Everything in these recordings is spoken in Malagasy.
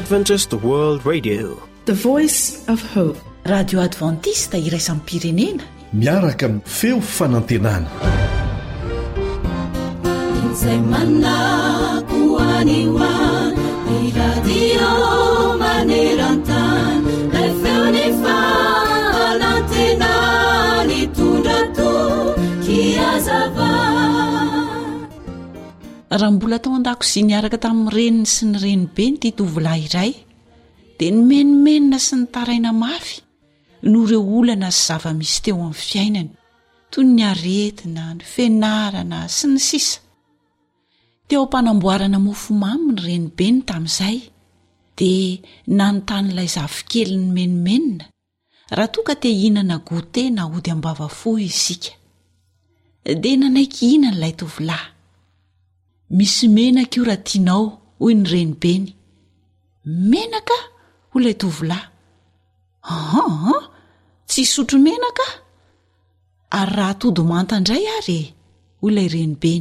Adventist World Radio, the voice of hope. Radio Adventista iraisam pirenena miaraka amin'ny feo fanantenana. Izay manakoaniwa ny radio maneran-tany ilay feony fanantenana nitondra tokiazava. Raha mbola tao an-dakozia niaraka tamin'ny reniny sy ny renibe ny ity tovolahy iray dia ny menomenina sy ny taraina mafy no ireo olana sy zava-misy teo amin'ny fiainany toy ny aretina, ny fianarana sy ny sisa. Teo ampanamboarana mofomamy ny renibeny tamin'izay dia nanontanyilay zafikely ny menomenina raha toa ka te hihinana gote na ody ambavafo isika. Dia nanaiky hihinana ilay tovolahy. Misy menaka io raha tianao, hoy ny renibeny. Menaka? Hoy ilay tovolahy. Tsy sotro menaka? Ary raha atody manta indray ary, hoy ilay renibeny.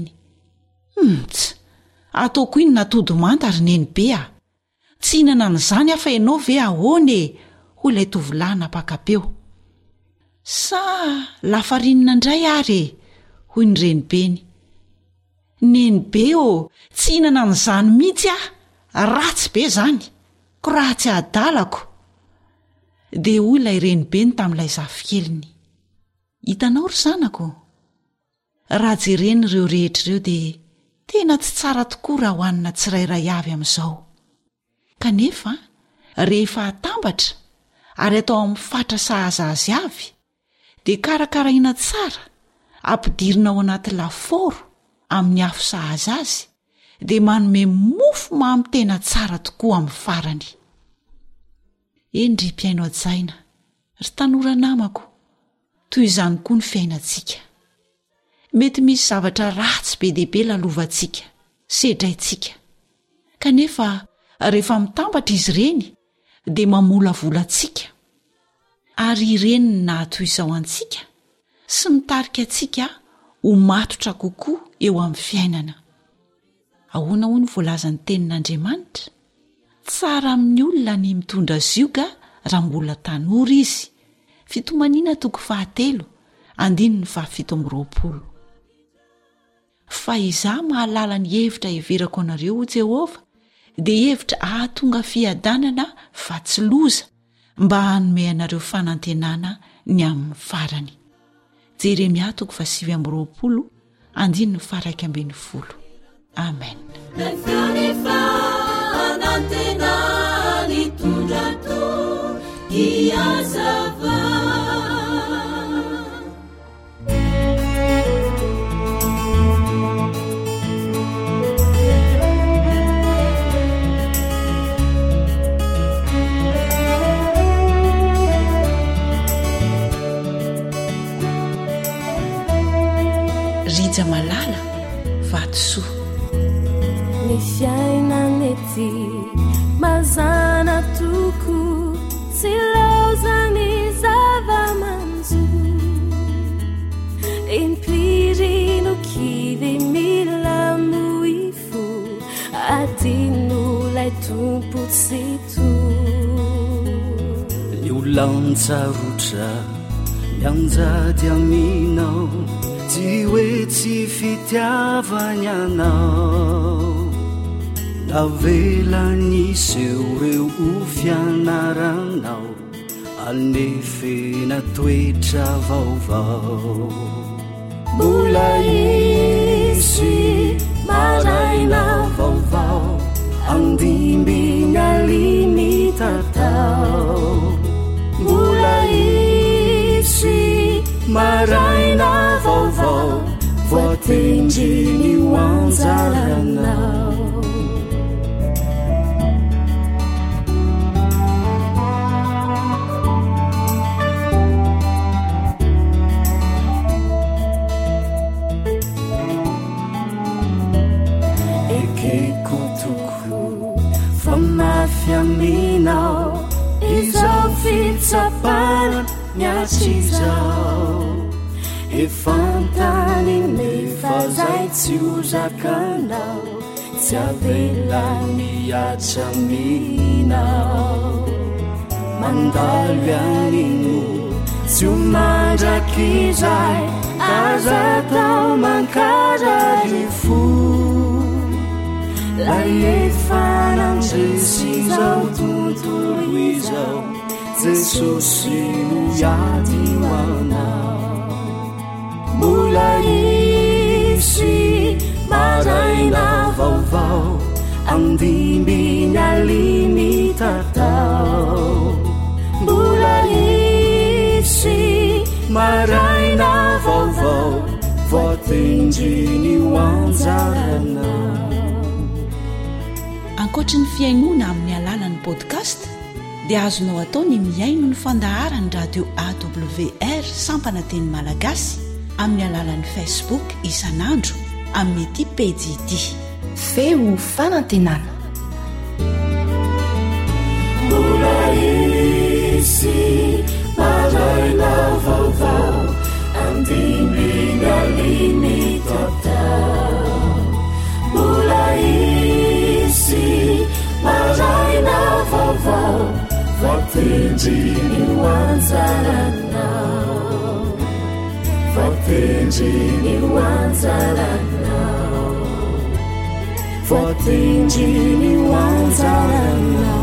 Ataoko iny na atody manta ary nenibe a. Tsy hinana an'izany afa ianao ve ahoana? Hoy ilay tovolahy napakapeo. Sa lafarinina indray ary, hoy ny renibeny. Nenibe tsy hinana an'izany mihitsy a, ratsy be zany, ko raha tsy adalako. Dia hoy ilay renibeny tamin'ilay zafikeliny. Hitanao ry zanako, raha jerena ireo rehetra ireo dia tena tsy tsara tokoa raha hohanina tsirairay avy amin'izao. Kanefa rehefa atambatra ary atao amin'ny fatra sahaza azy avy dia karakaraina tsara, ampidirina ao anaty laforo amin'ny afo sahaza azy dia manome mofo mamy tena tsara tokoa amin'ny farany. Endry mpiaino ajaina, ry tanora namako, toy izany koa ny fiainantsika. Mety misy zavatra ratsy be dehibe lalovantsika, sedraintsika. Kanefa rehefa mitambatra izy ireny dia mamolavolatsika. Ary ireny nahatoy izao antsika sy mitarika antsika ho matotra kokoa eo amin'ny fiainana. Ahoana hoy ny voalazan'ny tenin'Andriamanitra? Tsara amin'ny olona ny mitondra zioka raha mbola tanora izy. Fitomanina toko 7:17. Fa izaho mahalala ny hevitra heverako anareo ho Jehovah, dia hevitra ahatonga fiadanana fa tsy loza, mba hanome anareo fanantenana ny amin'ny farany. Jeremia 7:20. Amen. Rija malala vatosoa. Ny fiainanety mazana toko sy laozany zava-manjo, empirino kivy mila moifo adino lay tompo tsy to. Ny olantsarotra mianjady aminao, tsy hoe tsy fitiavany anao. Navelan'iseo reo ho fianaranao, alnefena toetra vaovao. Mbola isy maraina vaovao, andimbiny aliny tatao. Mbola isy maraina vaovao, voatendriny ho anjaranao. Ekeko toko fa mafy aminao, izao fitsapana miatsy izao. Efantany nefa zay tsy ho zakanao, tsy avela miatsaminao mandalo anino tsy homandrakizay aza tao mankarary fo la efananjesy zao tontolo izao jesosy no iady hoanao mbola isy maraina vaovao andimbiny aliny tatao mbola isy maraina vaovao voatendriny hoanjarana. Ankoatra ny fiainoana amin'ny alalan'ny podcast dia azonao atao ny miaino ny fandaharany radio AWR sampana teny malagasy amin'ny alalan'ny Facebook isanandro amin'ny ity pejy ity feo fanantenana. Mbola isy maraina vaovao andiminy aliny tatao mbola isy maraina vaovao voatendriny hoanjaranao voatendriny hoanjaranao voatendriny hoanjaranao.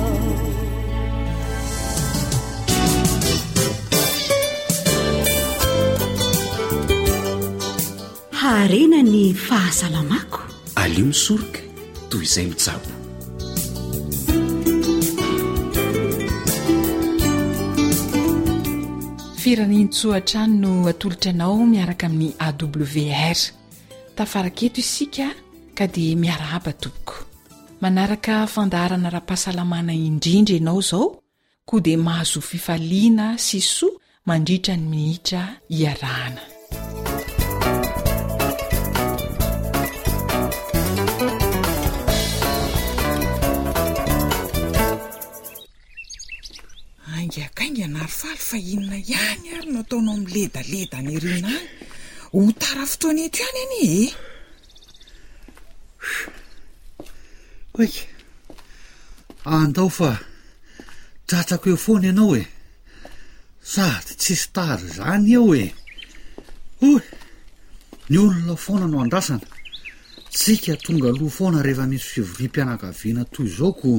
Harena ny fahasalamako alio misoroka toy izay mitsabo. Firanintsoatrano no atolotra anao miaraka amin'ny AWR. Tafaraketo isika ka dia miarahaba tompoko. Manaraka fandaharana ra-pahasalamana indrindra ianao zao, koa dia mahazo fifaliana sy soa mandritra ny minitra iarahana. Aingakaingana ary faly fa inona ihany ary no ataonao miledaleda ny rina any ho tara fotoana eto ihany any e. Oika andao fa tratrako eo foana ianao e sady tsisy tary zany eo e. Oy ny olona foana no andrasana tsika tonga aloha foana rehefa misy fivorim-pianakaviana toy izao ko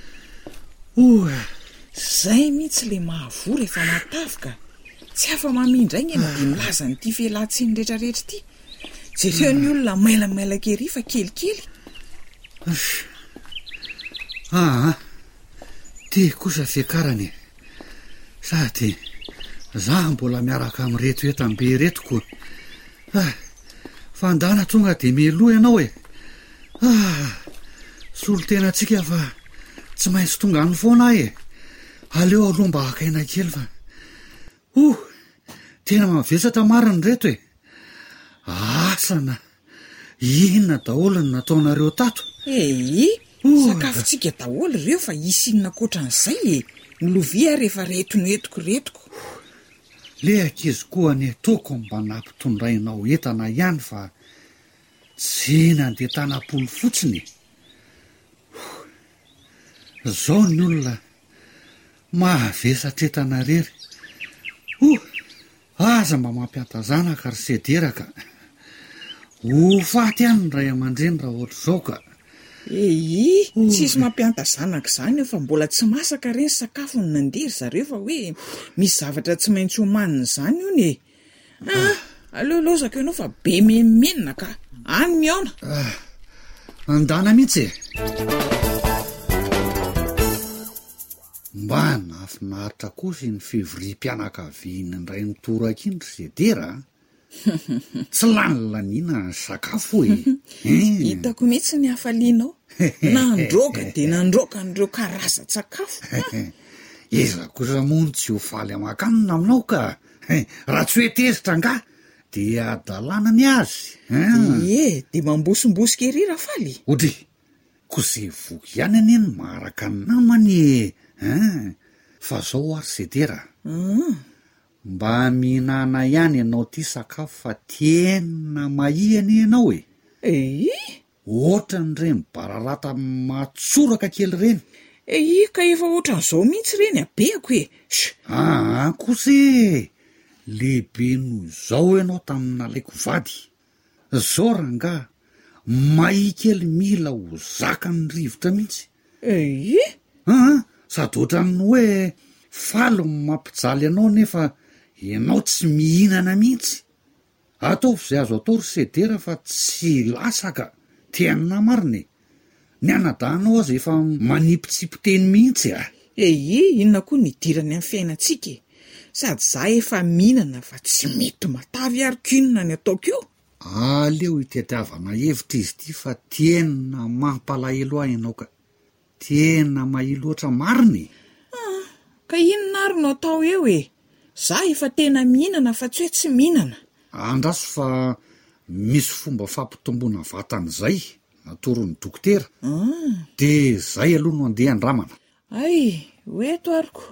zay mihitsy le mahavory efa matavika tsy afa mamindray ny ena dia milaza nyity fialantsiny rehetrarehetra ity jereo ny olona mailamailakeri fa kelikely ty kosa fiakarany sady za mbola miaraka amin'ny reto etambe retoko fandana tonga dia miloha ianao e solo tena tsika fa tsy maintsy tonga any foana e aleo aloha mba hakaina kely fa tena mavesatra mariny reto e asana inona daholo ny nataonareo tato sakafotsika daholo ireo fa isinona koatran'izay e ny lovia rehefa retoko le akizy koa ny toko mba nampitondrainao entana ihany fa tsy nandeha tanam-polo fotsiny zao ny olona mahavesatra entana rery aza mba mampianta zanaka ry sederaka ho faty ihany ny ray aman-dreny raha ohatr' izao ka tsisy mampianta zanaka izany fa mbola tsy masaka reny sakafo ny nandery zareo fa hoe misy zavatra tsy maintsy homanina izany io ny aleolozaka ianao fa be memenina ka any miaona andana mihitsy mba nafinaritra kosa ny fivorim-pianakaviany ray nitoraka iny ry sedera tsy lanilaniana ny sakafo hitako mihitsy ny hafalianao nandroka dia nandroka n'ireo karazan-tsakafo iza kosa mono tsy ho faly aman-kanina aminao ka raha tsy hoe tezitra nga dia adalana ny azy dia mambosombosika ery raha faly odry ko zay voky ihany anie ny maharaka ny namany fa zao ary sedera mba mihinana ihany ianao ty sakafo fa tena mahihany ianao ohatran'ireny bararata matsoraka kely reny. Ka efa ohatran'izao mihitsy reny abeako e. Kosa lehibe noho izao ianao tamin'nalaiko vady. Zao ranga mai kely mila ho zakany rivotra mihitsy. Sady ohatrany hoe falo mampijaly ianao nefa ianao tsy mihinana mihitsy. Ataovy zay azo atao ry sedera fa tsy lasaka. Tena mariny. Ny anadanao azy efa manipitsipi-teny mihitsy inona koa ny dirany amin'ny fiainantsika? Sady za efa mihinana fa tsy mety matavy ary kinona ny ataoko io. Aleo itadiavana hevitra izy ty fa tena mampalahelo ahy ianao ka. Tena mahiloatra mariny. Ka inona ary no atao eo e? Za efa tena mihinana fa tsy hoe tsy mihinana. Andraso fa misy fomba fampitomboana vatan'izay natoron'ny dokotera. De zay aloha no andeha andramana. Hoeto ariko.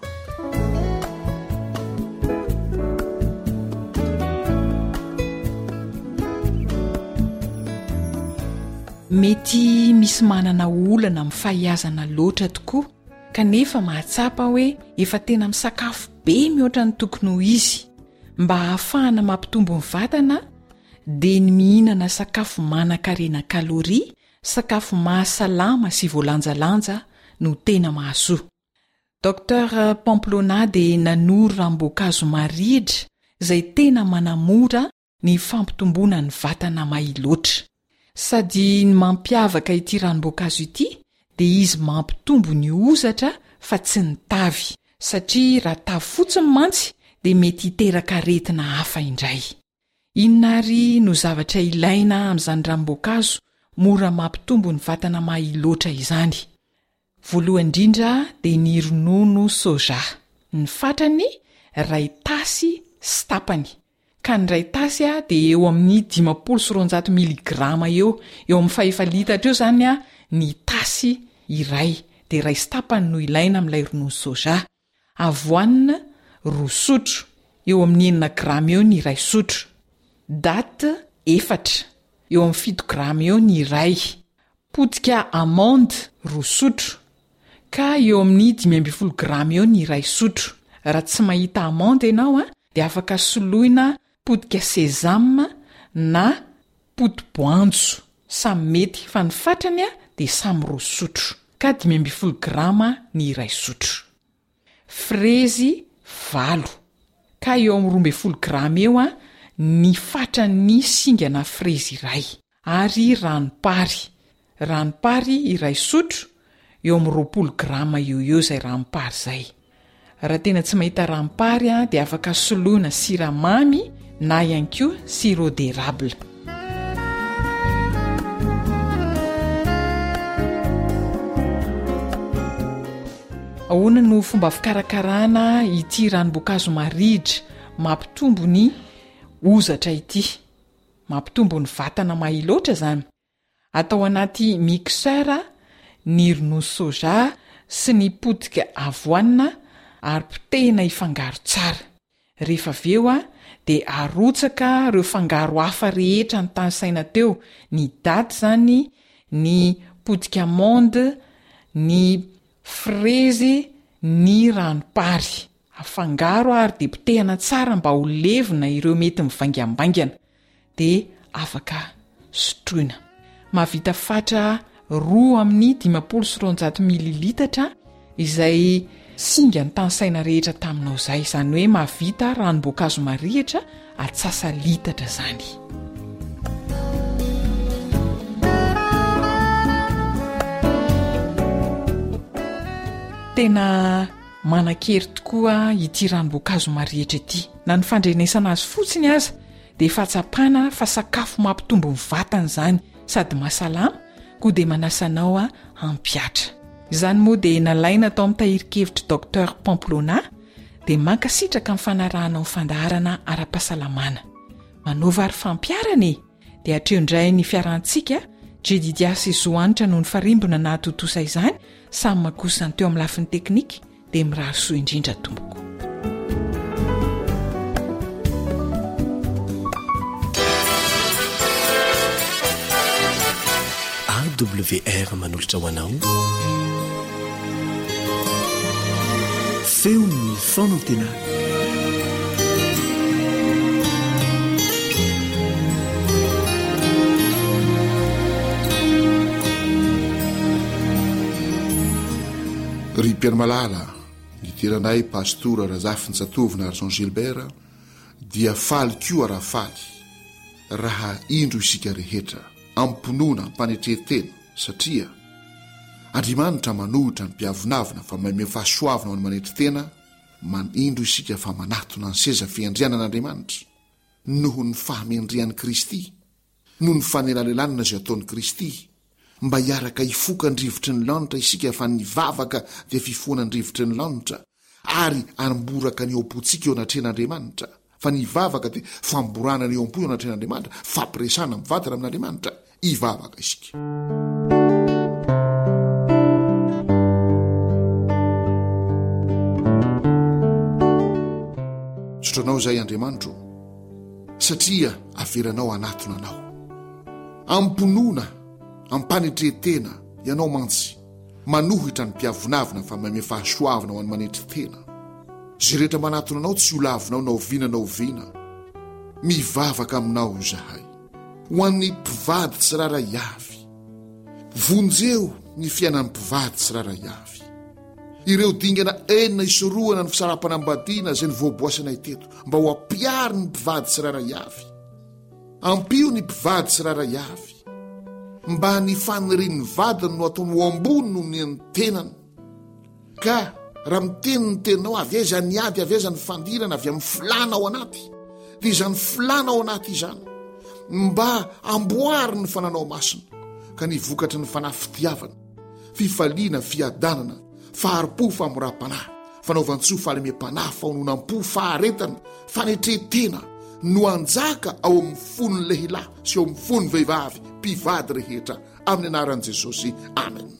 Mety misy manana olana amin'ny fahaiazana loatra tokoa, kanefa mahatsapa hoe efa tena misakafo be mihoatra ny tokony ho izy. Mba hahafahana mampitombo ny vatana dia ny mihinana sakafo manan-karena kaloria, sakafo mahasalama sy voalanjalanja no tena mahasoa. Dr Pamplona dia nanoro ranom-boankazo marihitra izay tena manamora ny fampitomboana ny vatana mahiloatra. Sady ny mampiavaka ity ranom-boankazo ity dia izy mampitombo ny ozatra fa tsy ny tavy, satria raha tavy fotsiny mantsy dia mety hiteraka aretina hafa indray. Inona ary no zavatra ilaina amin'izany ranom-boankazo mora mampitombo ny vatana mahiloatra izany? Voalohany indrindra dia ny ronono soja. Ny fatrany 2 tasy sy tapany. Ka ny 2 tasy dia eo amin'ny 500 miligrama eo amin'ny 5 litatra eo zany ny tasy iray. Dia 2 sy tapany no ilaina amin'ilay ronono soja. Avoanina 2 sotro, eo amin'ny 9 grama eo ny 1 sotro. Daty 4, eo amin'ny 7 grama eo ny iray. Potika amande 2 sotro, ka eo amin'ny 5 grama eo ny 1 sotro. Raha tsy mahita amande ianao dia afaka soloina potika sésame na poti-boanjo. Samy mety fa ny fatrany dia samy 2 sotro, ka 5 grama ny 1 sotro. Frezy 4, ka eo amin'ny 12 grama eo ny fatrany singana frezy iray. Ary ranompary 1 sotro, eo amin'ny 20 grama eo izay ranompary izay. Raha tena tsy mahita ranompary dia afaka soloina siramamy na ihany koa sirop d'érable. Ahoana no fomba fikarakarana ity ranom-boankazo marihitra mampitombo ny ozatra ity, mampitombo ny vatana mahiloatra zany? Atao anaty mixeur ny ronono soja sy ny potika avoanina ary potehina hifangaro tsara. Rehefa aveo dia arotsaka ireo fangaro hafa rehetra ny tany saina teo, ny daty zany, ny potika amande, ny frezy, ny ranompary. Afangaro ary dia potehana tsara mba ho levona ireo mety mivaingambangana, dia afaka sotroina. Mahavita fatra 2 amin'ny 500 mililitatra izay singa ny tany saina rehetra taminao izay. Izany hoe mahavita ranom-boankazo marihitra atsasa litatra zany. Tena manan-kery tokoa ity ranom-boankazo marihitra ity. Na ny fandrenesana azy fotsiny aza dia efa tsapana fa sakafo mampitombo ny vatana izany, sady mahasalama, koa dia manasanao hampiatra. Izany moa dia nalaina tao amin'ny tahiri-kevitra Dr Pamplona dia mankasitraka amin'ny fanarahana ny fandaharana ara-pahasalamana. Manova ary fampiarana dia hatreo indray ny fiarantsika. Jedidias Izoanitra no ny farimbona na totosa izany, samy makosany teo amin'ny lafiny teknika dia mirary soa indrindra tomboko. awr manolotra ho anao feo ny fonantena ry Pierimalala niteranay pastora Razafintsatov na Argent Gilbert dia faly koa raha faly raha indro isika rehetra amponona mpanetretena satria Andriamanitra manohitra ny mpiavonavina fa mahay fahasoavana ho any manetretena manindro isika fa manatona ny seza fiandrianan'Andriamanitra noho ny fahamendrian'i Kristy noho ny fanelalelanina izay ataon'i Kristy mba hiaraka hifoka ny rivotry ny lanitra isika fa nivavaka dia fifoana ny rivotry ny lanitra ary amboraka ny eompontsika eo anatren'Andriamanitra fa nivavaka dia famborana ny eompo eo anatren'Andriamanitra fampiresana mivantana amin'Andriamanitra hivavaka isika. Sotranao izay Andriamanitro satria averanao anatona anao amponona ampanetretena ianao mantsy manohitra ny mpiavonavina fa mahay fahasoavana ho any manetretena zay rehetra manatona anao tsy ho lavinao na ovinanao oviana mivavaka aminao zahay ho an'ny mpivady tsirara avy vonjeo ny fiainan'ny mpivady tsirara avy ireo dingana enina isorohana ny fisarapanambadiana zay ny voaboasanay teto mba ho ampiary ny mpivady tsirara avy ampio ny mpivady tsirara avy mba ny faniriny vadiny no ataony ho ambony no ny tenany ka raha miteny ny teninao avy aiza ny ady avy aiza ny fandirana avy amin'ny filana ao anaty dia izany filana ao anaty izany mba amboary ny fananao masina ka ny vokatry ny fanafitiavana fifaliana fiadanana faharipo famoram-panahy fanaovan-tsoa fahalemem-panahy faononam-po faharetana fanetretena no anjaka ao amin'ny fon'ny lehilahy sy ao amin'ny fon'ny vehivavy mpivady rehetra amin'ny anaran'i Jesosy amen.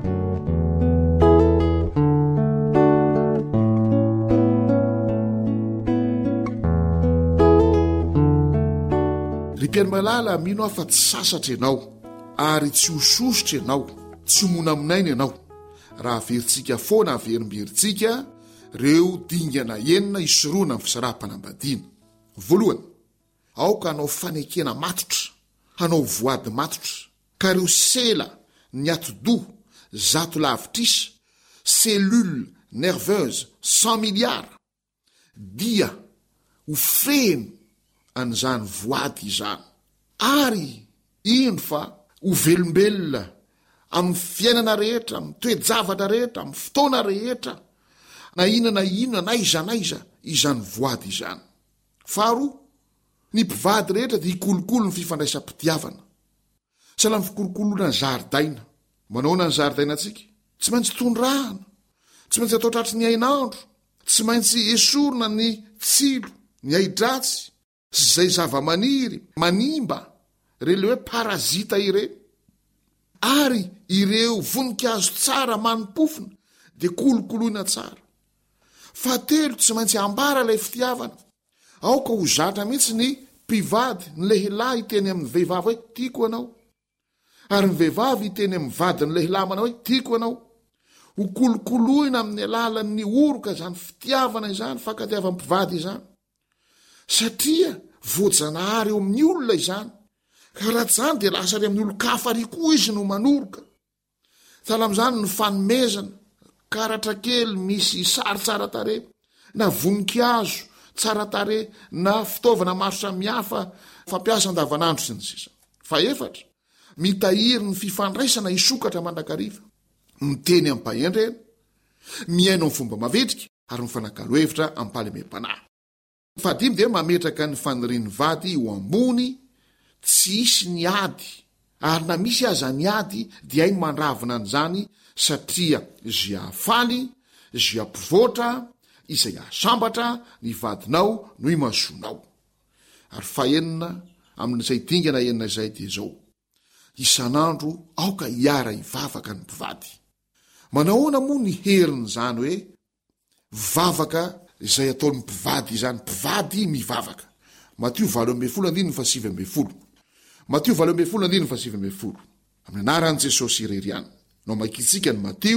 Ry Pierimalala mino afa tsy sasatra ianao ary tsy hososotra ianao tsy homona aminainy ianao raha averintsika foana averimberintsika reo dingana enina isoroana amin'ny fisarapanambadiana. Voalohany, aoka hanao fanekena matotra, hanao voady matotra, ka reo sela ny atodoha zato lavitrisa, cellule nerveuse 100 milliards dia ho feno an'izany voady izany. Ary ino fa ho velombelona amin'ny fiainana rehetra, amin'ny toe-javatra rehetra, amin'ny fotoana rehetra, na inona na iza izany voady izany. Faharoa, ny mpivady rehetra dia hikolokolo ny fifandraisam-pitiavana. Sahala amin'ny fikolokoloana ny zaridaina. Manaona ny zaridaina antsika? Tsy maintsy tondrahana, tsy maintsy atao tratry ny ainandro, tsy maintsy esorina ny tsilo, ny aidratsy, sy izay zava-maniry, manimba, ireo hoe parazita ireny. Ary ireo voninkazo tsara manimpofona dia kolokoloina tsara. Fahatelo, tsy maintsy ambara ilay fitiavana. Aoka ho zatra mihitsy ny mpivady, ny lehilahy iteny amin'ny vehivavy hoe tiako anao. Ary ny vehivavy iteny amin'ny vady ny lehilahy manao hoe tiako anao. Ho kolokoloina amin'ny alalan'ny oroka izany fitiavana izany, fankatiavam-pivady izany. Satria voajanahary eo amin'ny olona izany. Ka raha zany dia lasa ry amin'ny olo-kafary koa izy no manoroka. Tala amin'izany ny fanomezana, karatra kely misy sary tsara tare, na voninkazo tsara tare, na fitaovana maro samihafa fampiasa andavanandro sy ny sisa. Faefatra, mitahiry ny fifandraisana isokatra mandrakariva, miteny amin'ny mpahendrena, miaino amin'ny fomba mavetrika ary mifanakalo-hevitra amin'ny mpahalemem-panahy. Fadimy dia mametraka ny fanirian'ny vady ho ambony, tsy isy ny ady, ary na misy aza ny ady dia iny mandravina an'izany satria zay afaly, zay ampivoatra, izay asambatra ny vadinao no imasonao. Ary fahenina amin'izay dingana enina izay dia zao: isan'andro aoka hiara hivavaka ny mpivady. Manahoana moa ny herin'izany hoe vavaka izay ataon'ny mpivady izany, mpivady mivavaka? Mateo 7:7. Mateo 7:7. amin'ny anaran' Jesosy irery-any no maikitsika ny Matio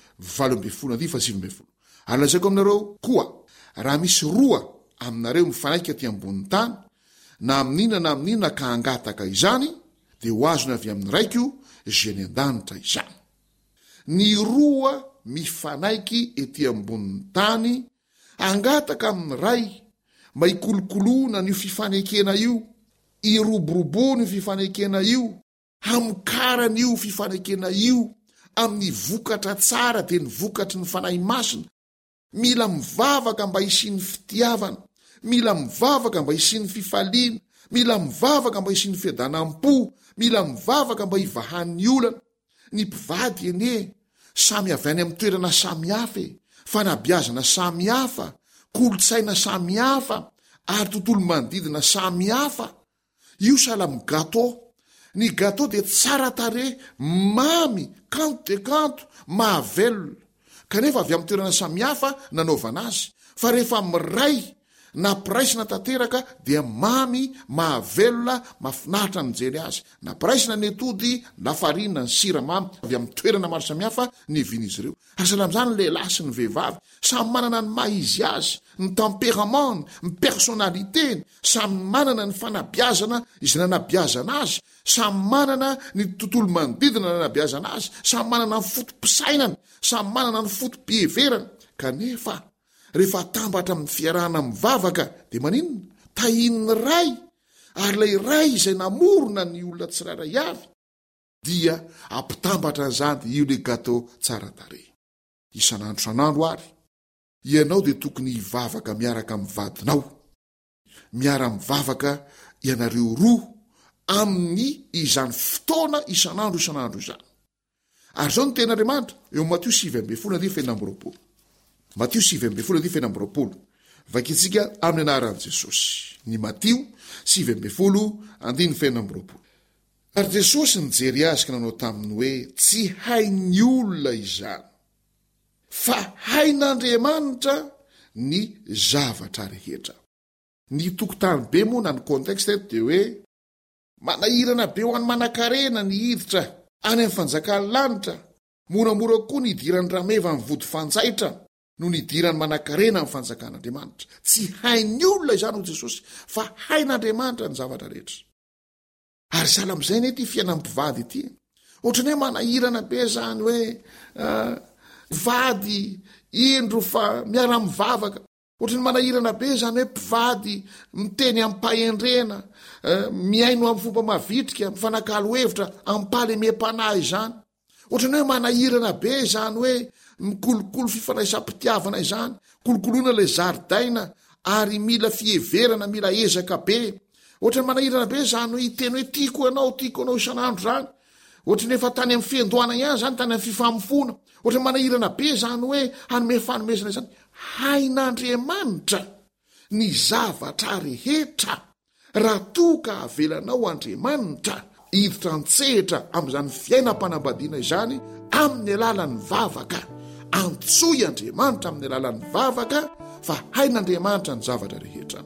8:7 ary lazaiko aminareo koa raha misy roa aminareo mifanaika ty ambony tany na amin'ina na amin'ina ka angataka izany dia ho azony avy amin'ny raiko izay ny an-danitra izany. Ny roa mifanaiky ety ambony tany angataka amin'ny ray mba hikolokoloana ny fifanekena io, iroborobo ny fifanekena io, hamokarana io fifanekena io amin'ny vokatra tsara dia ny vokatry ny fanahy masina. Mila mivavaka mba hisiany fitiavana, mila mivavaka mba hisiany fifaliana, mila mivavaka mba hisiany fiadanam-po, mila mivavaka mba hivahan'ny olana. Ny mpivady ene samy avy any amin'ny toerana samihafa, fanabiazana samihafa, kolotsaina samihafa ary tontolo manodidina samihafa. Io salamy gato. Ny gato dia tsara tare, mamy, kanto de kanto, mahavelona. Kanefa avy amin'ny toerana samihafa nanaovana azy, fa rehefa miray na piraisina tanteraka dia mamy, mahavelona, mafinaritra mijery azy. Na piraisina ny atody, lafarinina, ny siramamy avy amin'ny toerana maro samihafa ny vian'izy ireo. Ary salam'izany ny lehilahy sy ny vehivavy samy manana ny maha izy azy, ny tempérameny, ny personnalitény, samy manana ny fanabiazana izay nanabiazana azy, samy manana ny tontolo manodidina nanabiazana azy, samy manana ny fotom-pisainany, samy manana ny fotom-pieverana. Kanefa rehefa tambatra amin'ny fiarahana mivavaka dia maninona? Tahin'ny ray, ary lay ray izay namorona ny olona tsirairay avy dia ampitambatra an'izany io le gato tsara tare. Isan'andro san'andro ary ianao dia tokony hivavaka miaraka mivadinao, miara-mivavaka ianareo roa amin'ny izany fotoana isan'andro izany. Ary zao ny ten'Andriamanitra eo Matio 7:20. Matio 7:20 vakitsika amin'ny anaran'i Jesosy. Ny Matio 7:20. Ary Jesosy nijery azy ka nanao taminy hoe tsy hain'ny olona izany, fa hain'Andriamanitra ny zavatra rehetra. Ny tokotany be moa na ny konteksta eto dia hoe manahirana be ho an'ny manan-karena ny hiditra any amin'ny fanjakan'ny lanitra, moramora koa ny idiran'ny rameva amin'ny vody fanjaitra no ny idiran'ny manan-karena amin'ny fanjakan'Andriamanitra. Tsy hain'ny olona izany ho Jesosy, fa hain'Andriamanitra ny zavatra rehetra. Ary sala amin'izay ny ety fiainam-pivady ity, ohatrany hoe manahirana be zany hoe vady indro fa miara-mivavaka, ohatrany manahirana be zany hoe mpivady miteny ampahendrena, miaino amin'ny fomba mavitrika, mifanakalo hevitra ampaly me-panahy izany. Ohatrany hoe manahirana be zany hoe mikolokolo fifanaisam-pitiavana izany, kolokoloana le zaridaina ary mila fieverana, mila ezaka be. Ohatrany manahirana be zany hoe iteny hoe tiako anao isan'andro zany. Ohatrany efa tany amin'ny fiandohana ihany zany, tany amin'ny fifamofona. Ohatrany manahirana be zany hoe hanome fanomezana izany. Hain'Andriamanitra ny zavatra rehetra. Raha toka avelanao Andriamanitra hiditra antsehatra amin'izany fiainam-panambadiana izany amin'ny alalan'ny vavaka, antsoy Andriamanitra amin'ny alalan'ny vavaka, fa hain'Andriamanitra ny zavatra rehetra.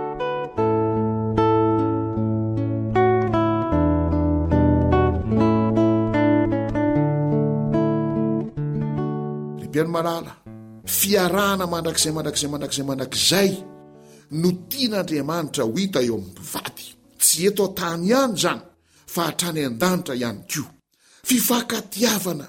Ripiany malala, fiarahana mandrakizay no tian'Andriamanitra ho hita eo amin'ny mpivady. Tsy eto an-tany ihany zany, fa hatrany an-danitra ihany koa. Fifankatiavana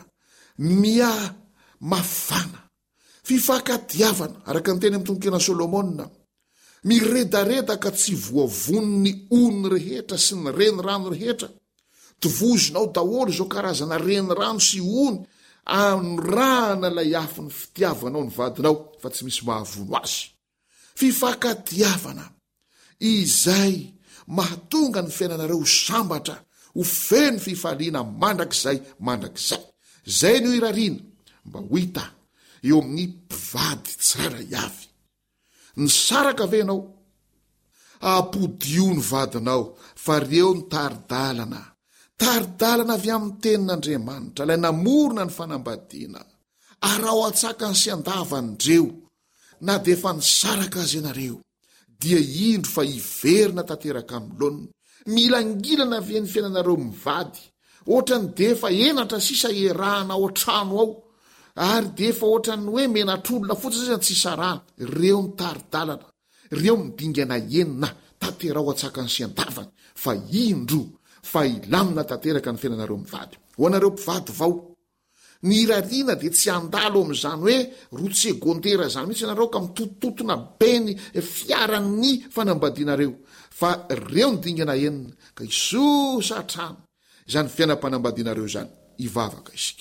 mafana, fifankatiavana araka ny teny amin'ny tononkena Solomona, miredareda ka tsy voavon'ny onony rehetra sy ny renirano rehetra. Tovozonao daholo zao karazana renirano sy ony anrahana lay afo ny fitiavanao ny vadinao, fa tsy misy mahavono azy. Fifankatiavana izay mahatonga ny fiainanareo sambatra, ho feno fifaliana mandrakizay. Zay no irariana mba ho hita eo amin'ny mpivady tsirairay avy. Ny saraka venao apodio ny vadinao, fa reo ny taridalana avy amin'ny tenin'Andriamanitra, ilay namorona ny fanambadiana. Ary ao an-tsakany sy andavandreo, na dia efa nisaraka azy ianareo, dia indro fa hiverina tanteraka amin'ny laoniny. Mila angilana avy ny fiainanareo mivady, ohatrany defa enatra sisa erahana ao trano ao ary defa ohatrany hoe menatr'olona fotsiny tsisarahana reo nitaridalana reo midingana enina tantera ao atsaka ny siandavany fa indro fa ilamina tanteraka ny fiainanareo mivady hoanareo mpivady vao ny rariana dia tsy andalo amin'izany hoe rotsegondera zany mihitsy ianareo ka mitotototona beny fiaran'ny fanambadianareo fa reo nydingana enina ka isosa trano izany fiainam-panambadianareo zany ivavaka isika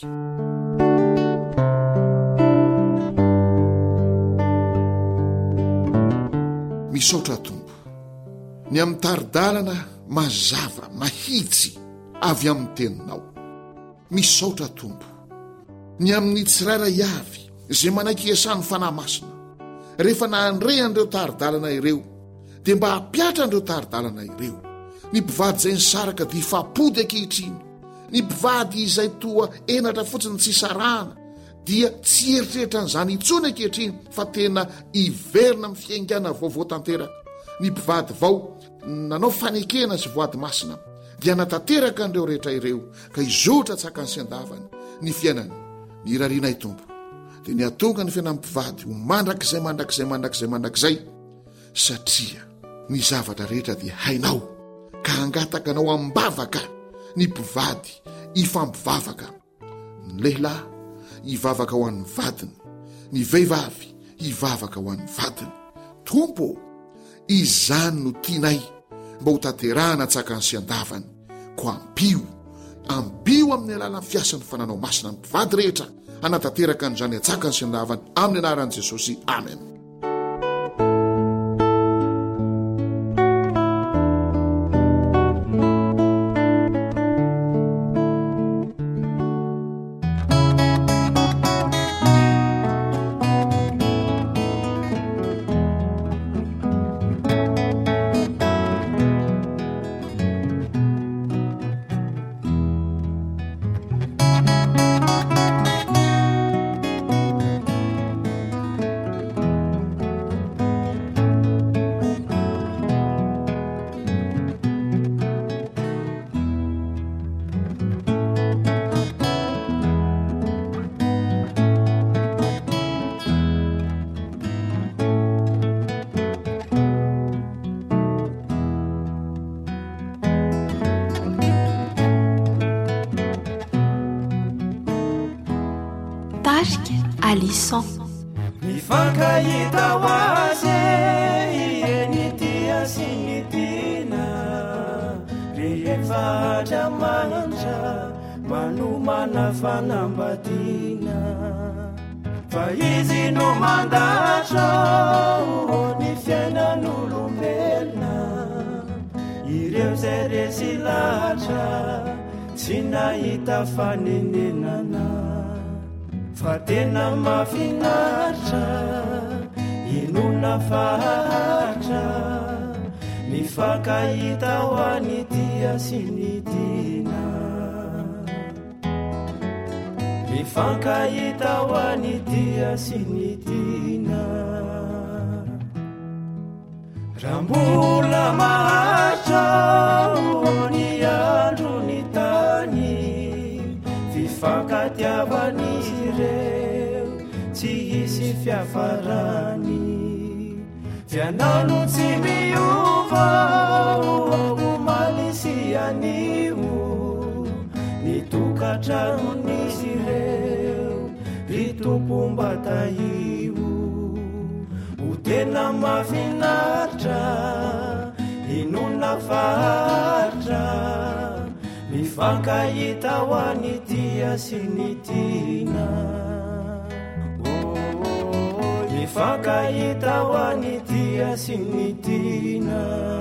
misaotra tompo ny amin'ny taridalana mazava mahitsy avy amin'ny teninao misaotra tompo ny amin'ny tsirairay avy izay manaiky iasany fanahy masina rehefa nahandrehan'ireo taridalana ireo dia mba hapiatra an'ireo taridalana ireo ny mpivady izay nisaraka dia ifapody ankehitriny ny mpivady izay toa enatra fotsiny tsisarahana dia tsy eritreritra n'izany intsony ankehitriny fa tena iverina amin'ny fiaingana vaovao tanteraka ny mpivady vao nanao fanekena sy voady masina dia natanteraka an'ireo rehetra ireo ka izotra tsakany sy andavany ny fiainany ny irarianay tompo dia ny atonga ny fiainam-pivady ho mandrakizay satria ny zavatra rehetra dia hainao ka hangatakanao ambavaka ny mpivady ifampivavaka ny lehilahy hivavaka ho an'ny vadiny ny vehivavy hivavaka ho an'ny vadiny tompo izany no tianay mba ho tanterahana tsakany sy andavany ko ambio amin'ny alalan'ny fiasan'ny fananao masina ny mpivady rehetra hanatanteraka n'izany atsakany sy andavany amin'ny anaran'i Jesosy amen. Mifankahita ho azy eny dia sy ny tiana rehefa andriamanitra manomana fanambadiana fa izy no mandatra ny fiainan'olombelona ireo zay resy lahatra tsy nahita fanenenana fa tena mafinaritra inona fahatra mifankahita ho any dia sy ny tiana mifankahita ho any dia sy ny tiana raha mbola maharitra ny andro ny tany fifankatiavan'izy ireo tsy hisy fiafarany fianano tsy miova omaly anio ny tokantranon'izy ireo ritompom-bataio ho tena mafinaritra inona faritra mifankahita ho any dia sy ny tiana mifankahita ho any dia sy ny tiana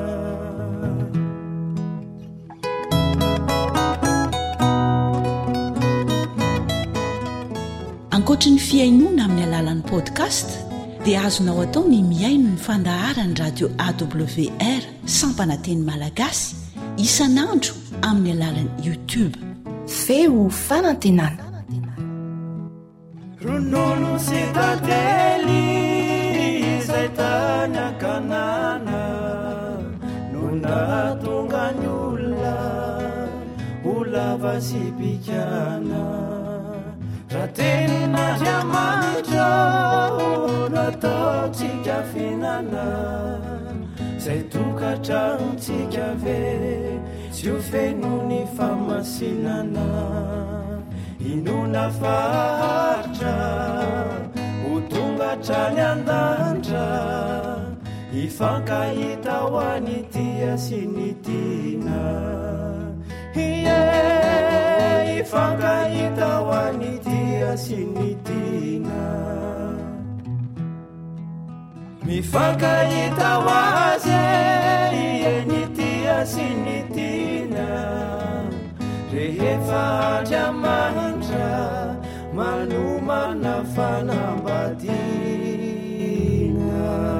ankoatra ny fiainoana amin'ny alalan'ny podcast dia azonao atao ny miaino ny fandaharany radio AWR sampananteny malagasy isanandro amin'ny alalan'ny YouTube. Feo fanantenana. Ronono sy tantely izay tany ankanana no nahatonga ny olona ho avasipikana raha tenina Andriamanitra nataotsika fihinana zay tokantraontsika ve tsy ho feno ny famasinana inona faharitra ho tonga trany an-danitra ifankahita ho any tia sy ny tiana ifankahita ho any tia sy ny tiana mifankahita ho azy ny tia sy ny tiana rehefa Andriamanitra manomana fanambadiana.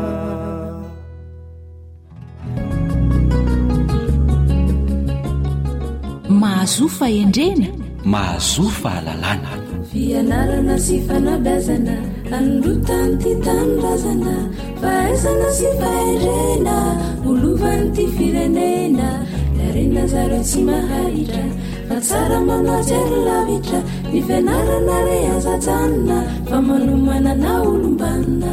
Mahazofa endrena, mahazofa alalana, fianarana sy fanabeazana androtany ty tanindrazana fahaizana sy fahendrena olovany ty firenena darena zareo tsy mahahitra fa tsara manazy ary lavitra ny fianarana re azajanona fa manomanana olombanina.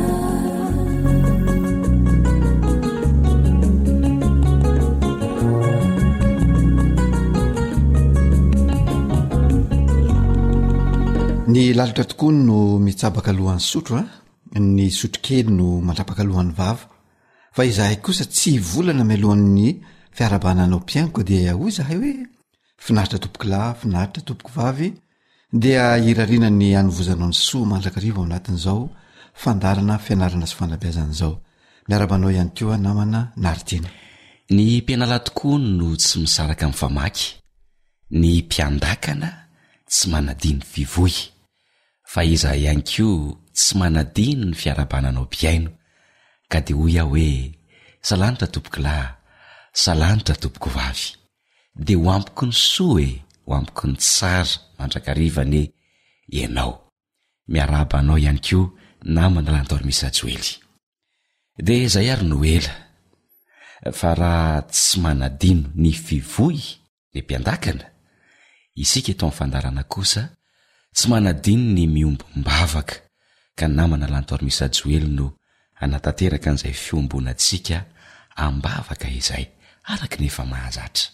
Ny lalitra tokoa no mitsabaka alohan'ny sotro ny sotrokely no mandrapaka alohan'ny vava fa izahay kosa tsy volana mialohan'ny fiarabananao mpiaingo dia hoy izahay hoe finaritra tompoko lahy finaritra tompoko vavy dia irariana ny anovozanao ny soa mandrakariva ao anatin'izao fandarana fianarana sy fanabeazan'izao miarabanao ihany koa namana Nardina. Ny mpianala tokoa no tsy misaraka amin'ny famaky, ny mpiandakana tsy manadiny fivoy fa iza ihany koa tsy manadiny ny fiarabananao mpiaino ka dia hoy aho hoe salanitra tompoko lahy salanitra tompoko vavy dia ho ampiko ny soa ho ampiko ny tsara mandrakarivany ianao miaraba anao ihany koa namana Lantormisa Joely dia izay ary no ela fa raha tsy manadino ny fivoy ny mpiandakana isika eto amin'ny fandarana kosa tsy manadino ny miombombavaka ka namana Lantormisa Joely no anatanteraka an'izay fiombonantsika ambavaka izay araka nefa mahazatra.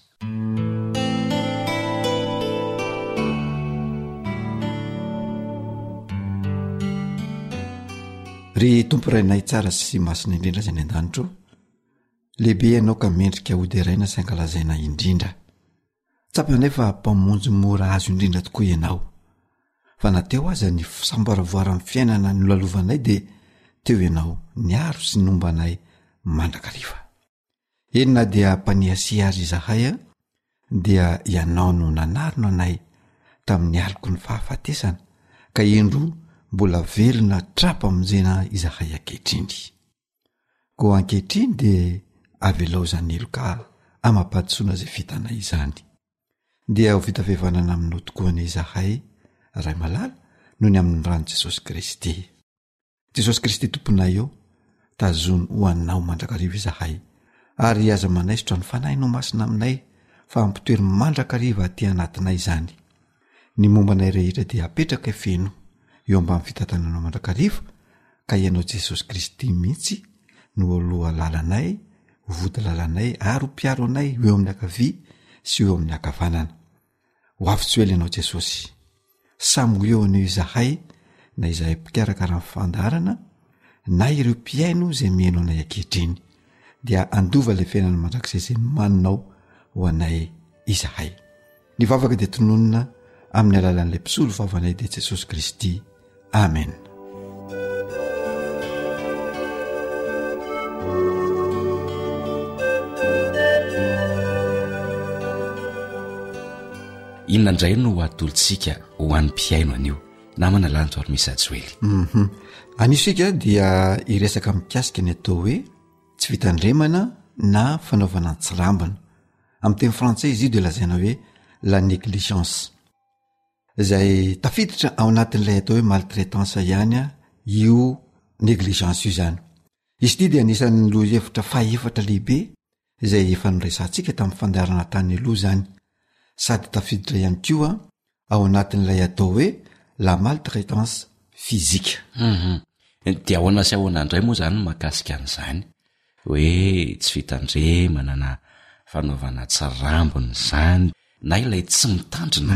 Ry tompo rainay tsara sy masina indrindra izay ny an-danitro lehibe ianao ka mendrika hoderaina sy ankalazaina indrindra tsapanefa mpamonjy mora azo indrindra tokoa ianao fa nateo aza ny samboaravoara amin'ny fiainana ny lalovanay dia teo ianao niaro sy nombanay mandrakariva enina dia mpaniasi azy izahay dia ianao no nanarino anay tamin'ny aliko ny fahafatesana ka endro mbola velona trapa amin'izena izahay ankehitriny ko ankehitriny dia avelao zanelo ka amapadisoana izay vitanay izany dia ho vitavevana aminao tokoa ny izahay ray malala noho ny amin'ny rano Jesosy Kristy. Jesosy Kristy tomponay eo tazony ho anao mandrakariva izahay ary aza manaisotra ny fanahinao masina aminay fa ampitoery mandrakariva aty anatinay izany ny mombanay rehetra dia apetraka feno eo ambany fitantananao mandrakariva ka ianao Jesosy Kristy mihitsy no aloha lalanay vody lalanay ary mpiaro anay eo amin'ny akavia sy eo amin'ny akavanana ho avy-tsoely ianao Jesosy samy eo an'io izahay na izahay mpikarakara amin'ny fandarana na ireo mpiaino izay mihaino anay ankehitriny dia andova ilay fiainana mandrakizay izay maninao ho anay izahay ny vavaka dia tononona amin'ny alalan'ilay mpisolo vavanay dia Jesosy Kristy. Amen. Inona indray no atolontsika ho an'ny mpiaino anio namana Lantormisa Joely. Anisika dia iresaka mikasika ny atao hoe tsy fitandremana na fanaovana tsirambana amin'ny teny frantsay izy io dia lazaina hoe la négligence izay tafiditra ao anatin'ilay atao hoe maltraitance ihany io négligence io zany. Izy ity dia anisan'ny lohahevitra faefatra lehibe izay efa noresantsika tamin'ny fandarana tany aloha zany sady tafiditra ihany koa ao anatin'ilay atao hoe la maltraitance physique. Dia ahoana sy ahoana indray moa zany mahakasika an'izany hoe tsy fitandremana na fanaovana tsarambony zany na ilay tsy mitandrina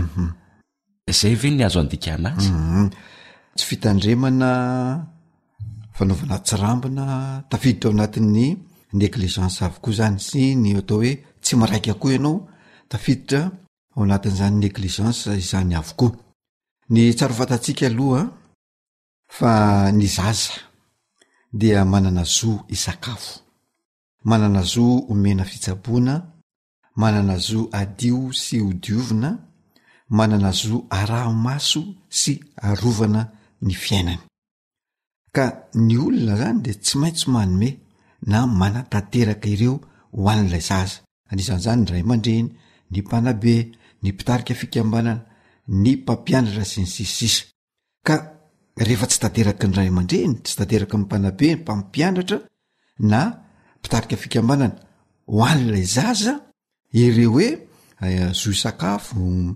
izay ve ny azo andikana azy? Tsy fitandremana, fanaovana tsirambina tafiditra ao anatin'ny négligence avokoa zany, sy ny atao hoe tsy miraika koa ianao tafiditra ao anatin'izany négligence izany avokoa. Ny tsaro fantatsika aloha fa ny zaza dia manana zo isakafo, manana zo omena fitsaboana, manana zo adio sy hodiovina, manana zo araha-maso sy arovana ny fiainany. Ka ny olona zany de tsy maintsy manome na manatanteraka ireo ho an'ilay zaza. Anisan'izany ny ray aman-dreny, ny mpanabe, ny mpitarika fikambanana, ny mpampianatra sy ny sisisisa. Ka rehefa tsy tanteraky ny ray aman-dreny, tsy tanteraky ny mpanabe, ny mpampianatra na mpitarika fikambanana ho an'ilay zaza ireo hoe zo isakafo,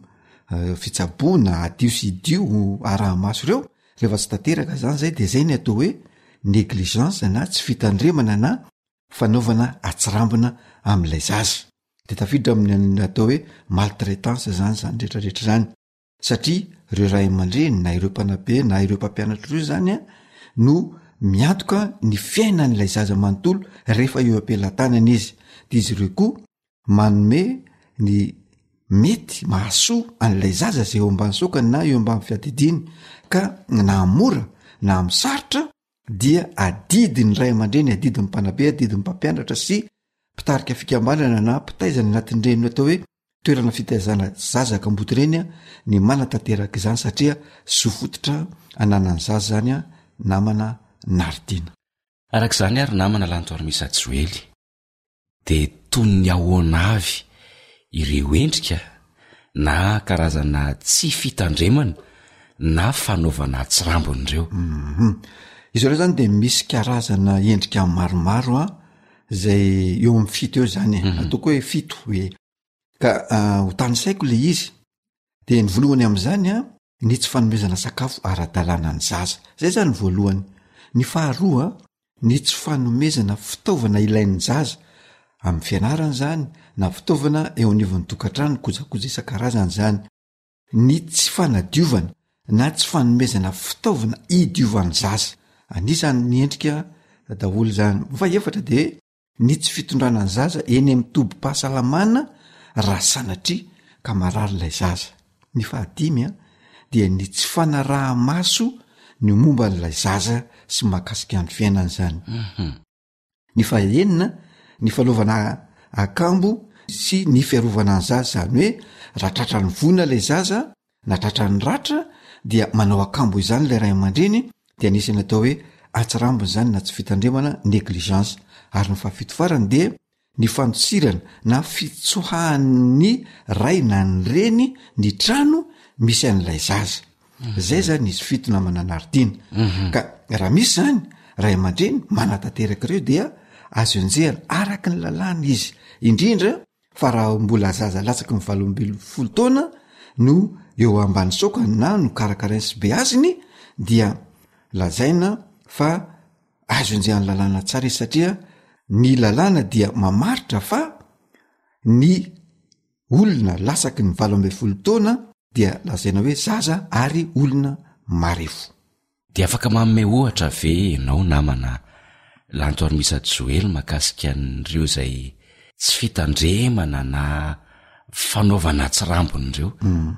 fitsaboana, adio sy idio, araha-maso ireo, rehefa tsy tanteraka zany zay de zay ny atao hoe négligence na tsy fitandremana na fanaovana atsirambina amin'ilay zaza. De tafiditra amin'ny atao hoe maltraitance zany rehetrarehetra zany, satria ireo ray aman-dreny na ireo mpanabe na ireo mpampianatra ireo zany no miantoka ny fiainan'ilay zaza manontolo rehefa eo am-pelantanana izy. De izy ireo koa manome ny mety mahasoa an'ilay zaza zay eo ambany sokany na eo ambany fiadidiny, ka na mora na misarotra dia adidy ny ray aman-dreny, adidy ny mpanabe, adidy ny mpampianatra sy mpitarika fikambanana na mpitaizana anatin'ireny atao hoe toerana fitaizana zazaka amboty reny ny manatanteraka izany, satria zo fototra ananany zaza zany namana naridiana. Arak'izany ary namana lantoary misy Joely de toy ny ahoana avy ireo endrika na karazana tsy fitandremana na fanaovana tsirambon'ireo. Izy ireo zany de misy karazana endrika maromaro zay eo amin'ny fito eo zany, ataoko hoe fito hoe. Ka ho tany saiko le izy de ny voalohany am'izany ny tsy fanomezana sakafo ara-dalàna ny zaza, zay zany voalohany. Ny faharoa ny tsy fanomezana fitaovana ilain'ny zaza amin'ny fianarana zany na fitaovana eo anivon'ny tokantrano, kojakoja isan-karazany zany. Ny tsy fanadiovana na tsy fanomezana fitaovana idiovan'ny zaza, anisany ny endrika daholo zany. Fa efatra de ny tsy fitondrana ny zaza eny amin'ny tobi-pahasalamana raha sanatria ka marary ilay zaza. Ny fahadimy dia ny tsy fanaraha-maso ny momba n'ilay zaza sy mahakasika ny fiainany zany. Ny fahaenina ny fanaovana akambo sy ny fiarovana ny zaza, zany hoe raha tratra ny vona ilay zaza na tratra ny ratra dia manao akambo izany ilay ray aman-dreny, dia anisany atao hoe atsirambony zany na tsy fitandremana négligence. Ary ny fahafito farany dia ny fandosirana na fitsohan'ny ray na ny reny ny trano misy an'ilay zaza. Zay zany izy fito namana naridiana. Ka raha misy zany ray aman-dreny manatanteraka ireo dia azo enjehana araky ny lalàna izy, indrindra fa raha mbola zaza latsaky ny 12 taona no eo ambany sokany na no karakarainy sy be aziny, dia lazaina fa azo enjehany lalàna tsara izy, satria ny lalàna dia mamaritra fa ny olona latsaky ny 12 taona dia lazaina hoe zaza ary olona marefo. De afaka manome ohatra ve ianao namana lantoary misy Joely mahakasika an'ireo zay tsy fitandremana na fanaovana tsirambon'ireo?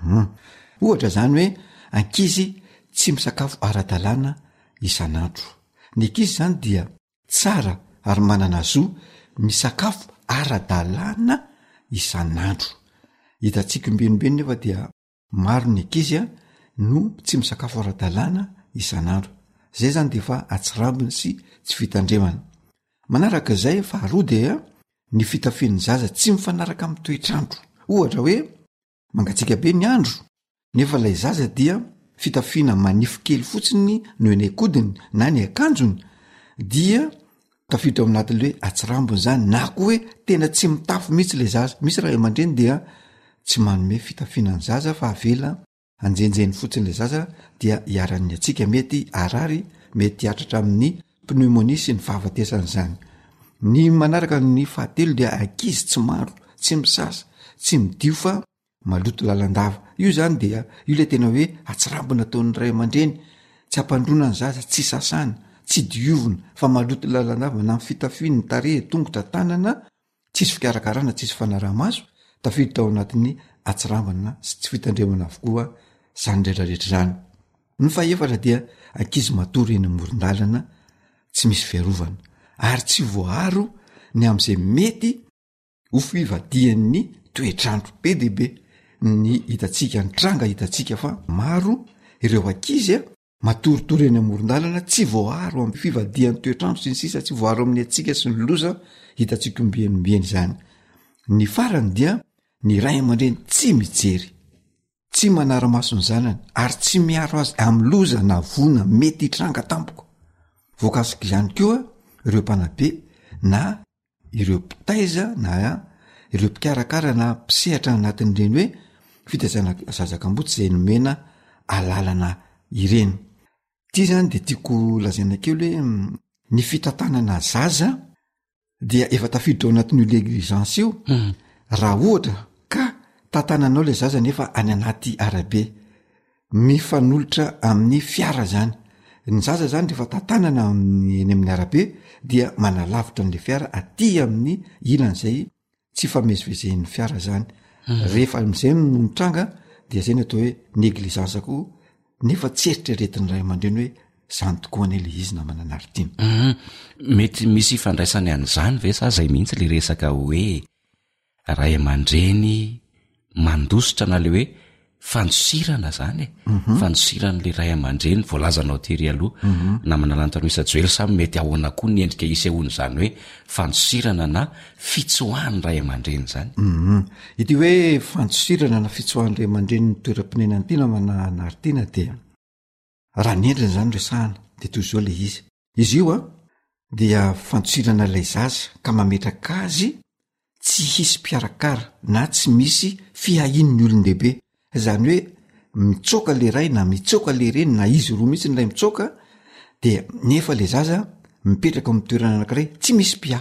Ohatra zany hoe ankizy tsy misakafo ara-dalàna isan'andro. Ny ankizy zany dia tsara ary manana zo misakafo ara-dalàna isan'andro. Hitantsika mbenimbeny nefa dia maro ny ankizy no tsy misakafo ara-dalàna isan'andro. Zay zany de fa atsirambony sy tsy fitandremana. Manaraka zay faharoa dia ny fitafian'ny zaza tsy mifanaraka amin'ny toetrandro. Ohatra hoe mangatsika be ny andro nefa lay zaza dia fitafiana manify kely fotsiny noho ny akodiny na ny akanjony, dia tafiditra ao anatin'le hoe atsirambony zany, na koa hoe tena tsy mitafy mihitsy lay zaza. Misy raha aman-dreny dia tsy manome fitafianany zaza fa avela anjenjeny fotsiny le zaza dia hiaran'ny atsika mety arary mety hiatratra amin'ny pneumonia sy ny fahafatesany zany. Ny manaraka ny fahatelo dia ankizy tsy maro, tsy misasa, tsy midio fa maloto lalandava. Io zany dia io le tena hoe atsirambina taon'ny ray aman-dreny, tsy ampandrona ny zaza, tsy sasana, tsy diovina fa maloto lalandava na fitafiany ny tarehy, tongotra, tanana, tsisy fikarakarana, tsisy fanaramaso, tafiditra tao anatin'ny atsirambana sy tsy fitandremana avokoa zany rehetrarehetra zany. Ny fahaefatra dia ankizy matory eny amoron-dalana, tsy misy fiarovana ary tsy voaharo ny am'izay mety ho fivadian'ny toetrandro be deaibe. Ny hitatsika ny tranga hitatsika fa maro ireo ankizy matoritory eny amoron-dalana, tsy voaharo amin'ny fivadian'ny toetrandro sy ny sisa, tsy voaharo amin'ny atsika sy ny loza, hitatsika mbienimbeny zany. Ny farany dia ny ray aman-dreny tsy mijery, tsy manara-maso ny zanany ary tsy miaro azy amin'ny loza na vona mety hitranga tampoko. Voakasika izany koa ireo mpanabe na ireo mpitaiza na ireo mpikarakara na mpisehatra anatin'ireny hoe fitazana zazakambotsa izay nomena alalana ireny. Ty zany de tiako lazaina kely hoe ny fitantanana zaza dia efa tafiditra ao anatin'io negligence io. Raha ohatra ka tantananao le zaza nefa any anaty arabe mifanolotra amin'ny fiara zany, ny zaza zany rehefa tantanana eny amin'ny arabe dia manalavitra n'le fiara aty amin'ny ilan'izay tsy famezivezen'ny fiara zany. Rehefa am'izay no mitranga dia zay ny atao hoe negligence koa, nefa tsy eritreretin'ny ray aman-dreny hoe zany tokoa ane le izy na mananaritiana. Mety misy ifandraisany an'izany ve sa zay mihitsy le resaka hoe ray aman-dreny mandositra na le hoe fanosirana zany fanosirana le ray aman-dreny voalazanao tery aloha na manalantano isa-joely samy mety ahoana koa ny endrika isehony zany hoe fanosirana na fitsoahany ray aman-dreny zany. Ity hoe fanosirana na fitsoahany ray aman-dreny ny toeram-pinenany ity na mananaritiana dia raha ny endriny zany resahana de toy izao le izy io dia fanosirana lay zaza ka mametraka azy tsy hisy mpiarakara na tsy misy fiahiny ny olon-dehibe. Zany hoe mitsoka le ray na mitsoka le reny na izy roa mihitsy nylay mitsoka dia nefa le zaza mipetraka amin'ny toerana anankiray tsy misy pia.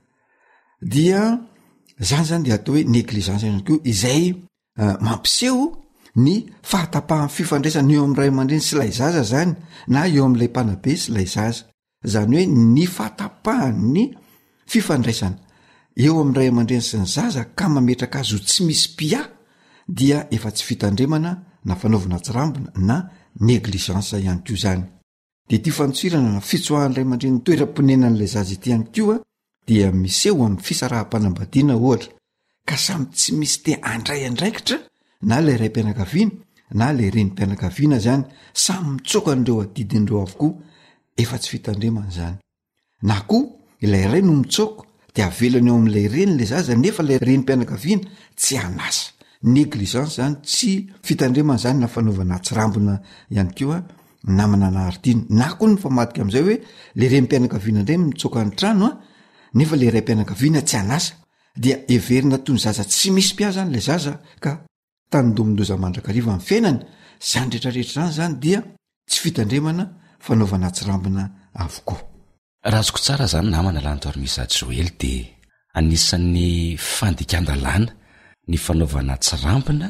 Dia zany dia atao hoe negligence ihany koa izay mampiseho ny fahatapahan'ny fifandraisana eo amin'ny ray aman-dreny sy lay zaza zany na eo amin'ilay mpanabe sy lay zaza. Zany hoe ny fahatapahan'ny fifandraisana eo amin'ny ray aman-dreny sy ny zaza ka mametraka azy ho tsy misy pia dia efa tsy fitandremana na fanaovana tsirambina na negligence ihany koa zany. De ty fanosirana na fitsoahan'ny ray aman-dreny toeram-ponenan'ilay zaza ity ihany koa dia miseho amin'ny fisaraha-panambadiana ohatra ka samy tsy misy te andray andraikitra na le ray mpianakaviana na le reny mpianakaviana zany samy mitsoka n'ireo adidin'ireo avokoa, efa tsy fitandremana zany. Na koa ilay ray no mitsoko de avelany eo amin'ilay reny le zaza nefa le reny mpianakaviana tsy anasa. Negligence zany tsy fitandremana zany na fanaovana tsirambina ihany koa na mananaritiana. Na koa ny famadika am'izay hoe le reny mpianakaviana indray mitsoka ny trano nefa le ray mpianakaviana tsy anasa dia everina toy ny zaza tsy misy pia zany le zaza ka tanyndomondoza mandrakariva amin'ny fiainany. Zany rehetrarehetra zany dia tsy fitandremana fanaovana tsirambina avokoa. Raha azoko tsara zany na manalanto armisa Joely de anisan'ny fandikan-dalàna ny fanaovana tsirambina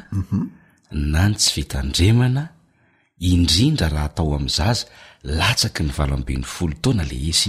na ny tsy fitandremana indrindra raha atao amin'ny zaza latsaky ny 20 taona le izy.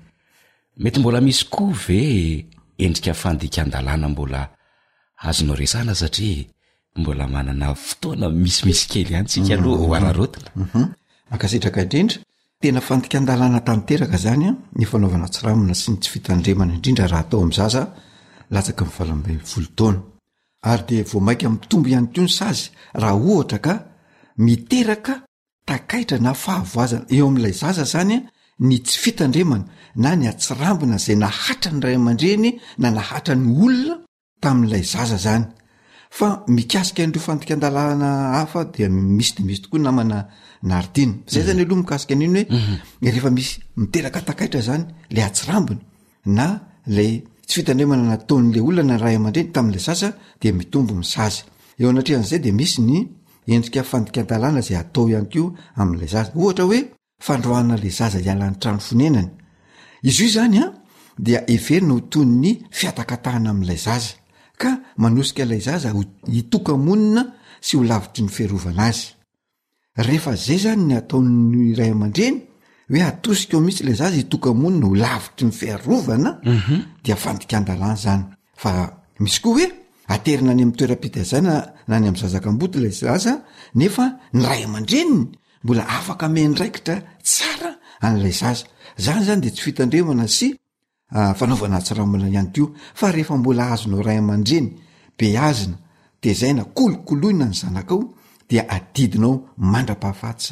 Mety mbola misy koa ve endrika fandikan-dalàna mbola azonao resana satria mbola manana fotoana misimisy kely ihany tsika aloha ho ararotina. Akasitraka indrindra tena fandikan-dalàna tanteraka zany ny fanaovana tsirambina sy ny tsy fitandremana indrindra raha atao amin'ny zaza latsaky ny 20 taona. Ary de voamaika mitombo ihany koa ny sazy raha ohatra ka miteraka takaitra na fahavoazana eo amin'ilay zaza zany ny tsy fitandremana na ny atsirambina zay nahatra ny ray aman-dreny na nahatra ny olona tamin'ilay zaza zany. Fa mikasika an'ireo fandikan-dalàna hafa dia misy de misy tokoa namana naritiana. Zay zany aloha mikasika an'iny hoe rehefa misy miteraka takaitra zany le atsirambina na lay tsy fitandremana nataon'le olona na ray aman-dreny tamin'ilay zaza dia mitombo ny sazy. eo anatrehan'izay de misy ny endrika fandikan-dalàna zay atao ihany ko amin'ilay zaza ohatra hoe fandroana le zaza ialan'ny trano fonenany izy io zany a dia everina ho toy ny fiatakatahana amin'ilay zaza ka manosika ilay zaza hitokamonina sy ho lavitry ny fiarovana azy rehefa zay zany ny ataony ray aman-dreny hoe atosika eo mihitsy ilay zaza hitokamonina ho lavitry ny fiarovana dia fandikan-dalàna zany fa misy koa hoe aterina any amin'ny toeram-pitazana na any amin'ny zazakamboty ilay zaza nefa ny ray aman-dreniny mbola afaka mendraikitra tsara an'ilay zaza zany de tsy fitandremana sy fanaovana tsiramana ihany ko fa rehefa mbola azonao ray aman-dreny be azina tezaina kolokoloina ny zanakao dia adidinao mandra-pahafaty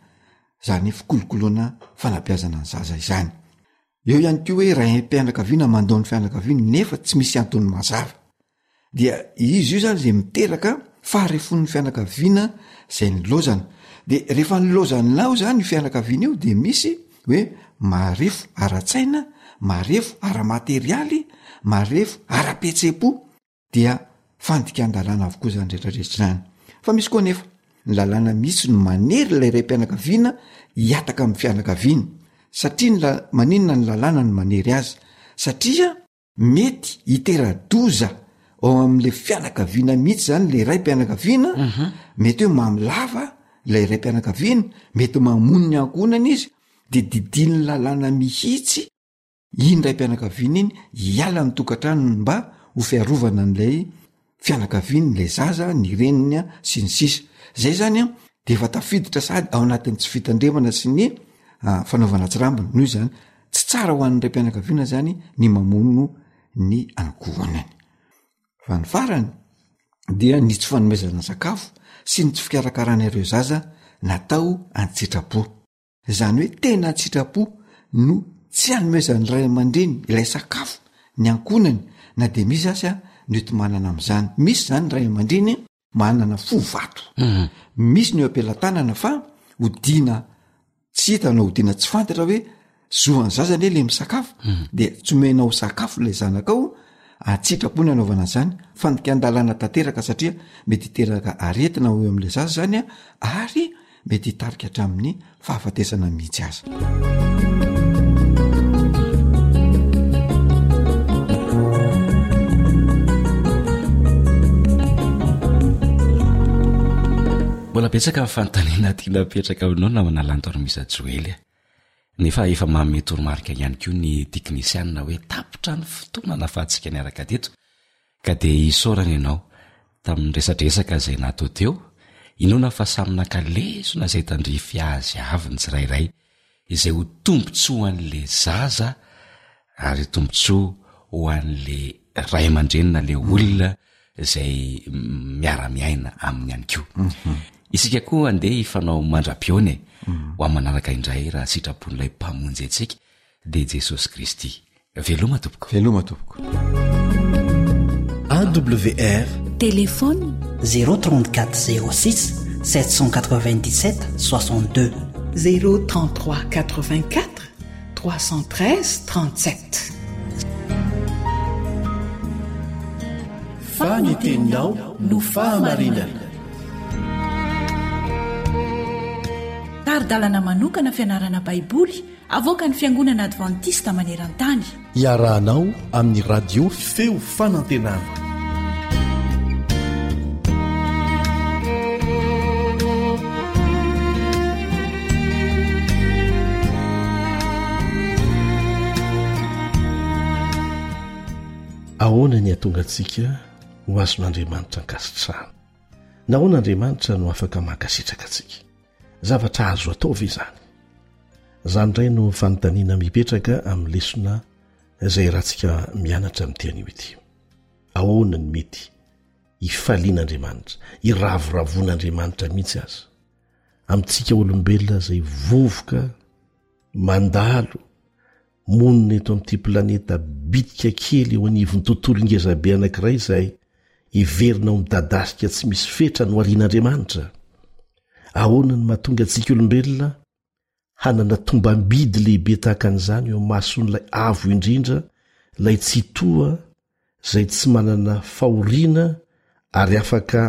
zany fikolokoloana fanabeazana ny zaza izany eo ihany ko hoe ray mpianakaviana mandao ny fianakaviana nefa tsy misy antony mazava dia izy io zany zay miteraka faharefon'ny fianakaviana zay ny lozana de rehefa nylozanylao zany fianakaviana io de misy hoe marefo ara-tsaina marefo ara-materialy marefo ara-petsepo dia fandikan-dalàna avokoa zany rehetrarehetra zany fa misy koa nefa ny lalàna mihitsy no manery ilay ray mpianakaviana hiataka amin'ny fianakaviana satria maninona ny lalàna ny manery azy satria mety hitera-doza ao amin'le fianakaviana mihitsy zany le ray mpianakaviana mety hoe mamilava ilay ray mpianakaviana mety mamono ny ankonana izy de didiny lalàna mihitsy iny ray mpianakaviana iny hiala ny tokantranony mba ho fiarovana n'lay fianakaviany lay zaza ny renina sy ny sisa zay zany a de efa tafiditra sady ao anatin'ny tsy fitandremana sy ny fanaovana tsirambana noho zany tsy tsara ho an'ny ray mpianakaviana zany ny mamono ny ankohonany fa ny farany dia ny tsy fanomezana sakafo sy ny tsy fikarakarana ireo zaza natao an-tsitrapo zany hoe tena an-tsitrapo no tsy hanomezany ray aman-dreny ilay sakafo ny ankonany na de misy asy nety manana am'izany misy zany ray aman-dreny manana fovato misy ny eo ampelantanana fa hodina tsy hitanao hodina tsy fantatra hoe zoany zazany e le misakafo de tsy omenao sakafo lay zanakao atsitrapony anaovana zany fandikan-dalàna tanteraka satria mety hiteraka aretina eo am'le zaza zany ary mety hitarika hatramin'ny fahafatesana mihitsy azy mbola petsaka fantaniana tiana petraka aminao namana lantoromisa joely nefa efa mamy toromarika ihany koa ny teknisianina hoe tapitra ny fotoana nafahantsika niaraka teto ka de isorana ianao tamin'ny resadresaka zay natao teo inona fa samina kalesona zay tandrify azy avy ny tsirairay izay ho tombontsoa ho an'le zaza ary tombontsoa ho an'le ray aman-drenina le olona zay miara-miaina amin'ny ihany koa isika koa andeha hifanao mandra-pione ho amin'ny manaraka indray raha sitrapon'ilay mpamonjy antsika de Jesosy Kristy veloma tompoko AWR téléphone 034 06 797 62 033 84 313 37 faniteninao no fahamarinana taridalana manokana fianarana baiboly avoaka ny fiangonana advantista maneran-tany iarahanao amin'ny radio feo fanantenana ahoana ny atonga antsika ho azon'andriamanitra ankasitrahana nahoana andriamanitra no afaka mankasitraka antsika zavatra azo atao ve zany indray no fanontaniana mipetraka amin'ny lesona izay rahantsika mianatra amin'ity ity ahoana ny mety hifalian'andriamanitra hiravoravon'andriamanitra mihitsy azy amintsika olombelona izay vovoka mandalo monina eto amin'ity planeta bitika kely eo anivon'ny tontolo ingezabe anankiray izay hiverina ao midadasika tsy misy fetra no arian'andriamanitra ahoana ny mahatonga antsika olombelona hanana tombam-bidy lehibe tahaka an'izany eo mason'ilay avo indrindra ilay tsy toa izay tsy manana fahoriana ary afaka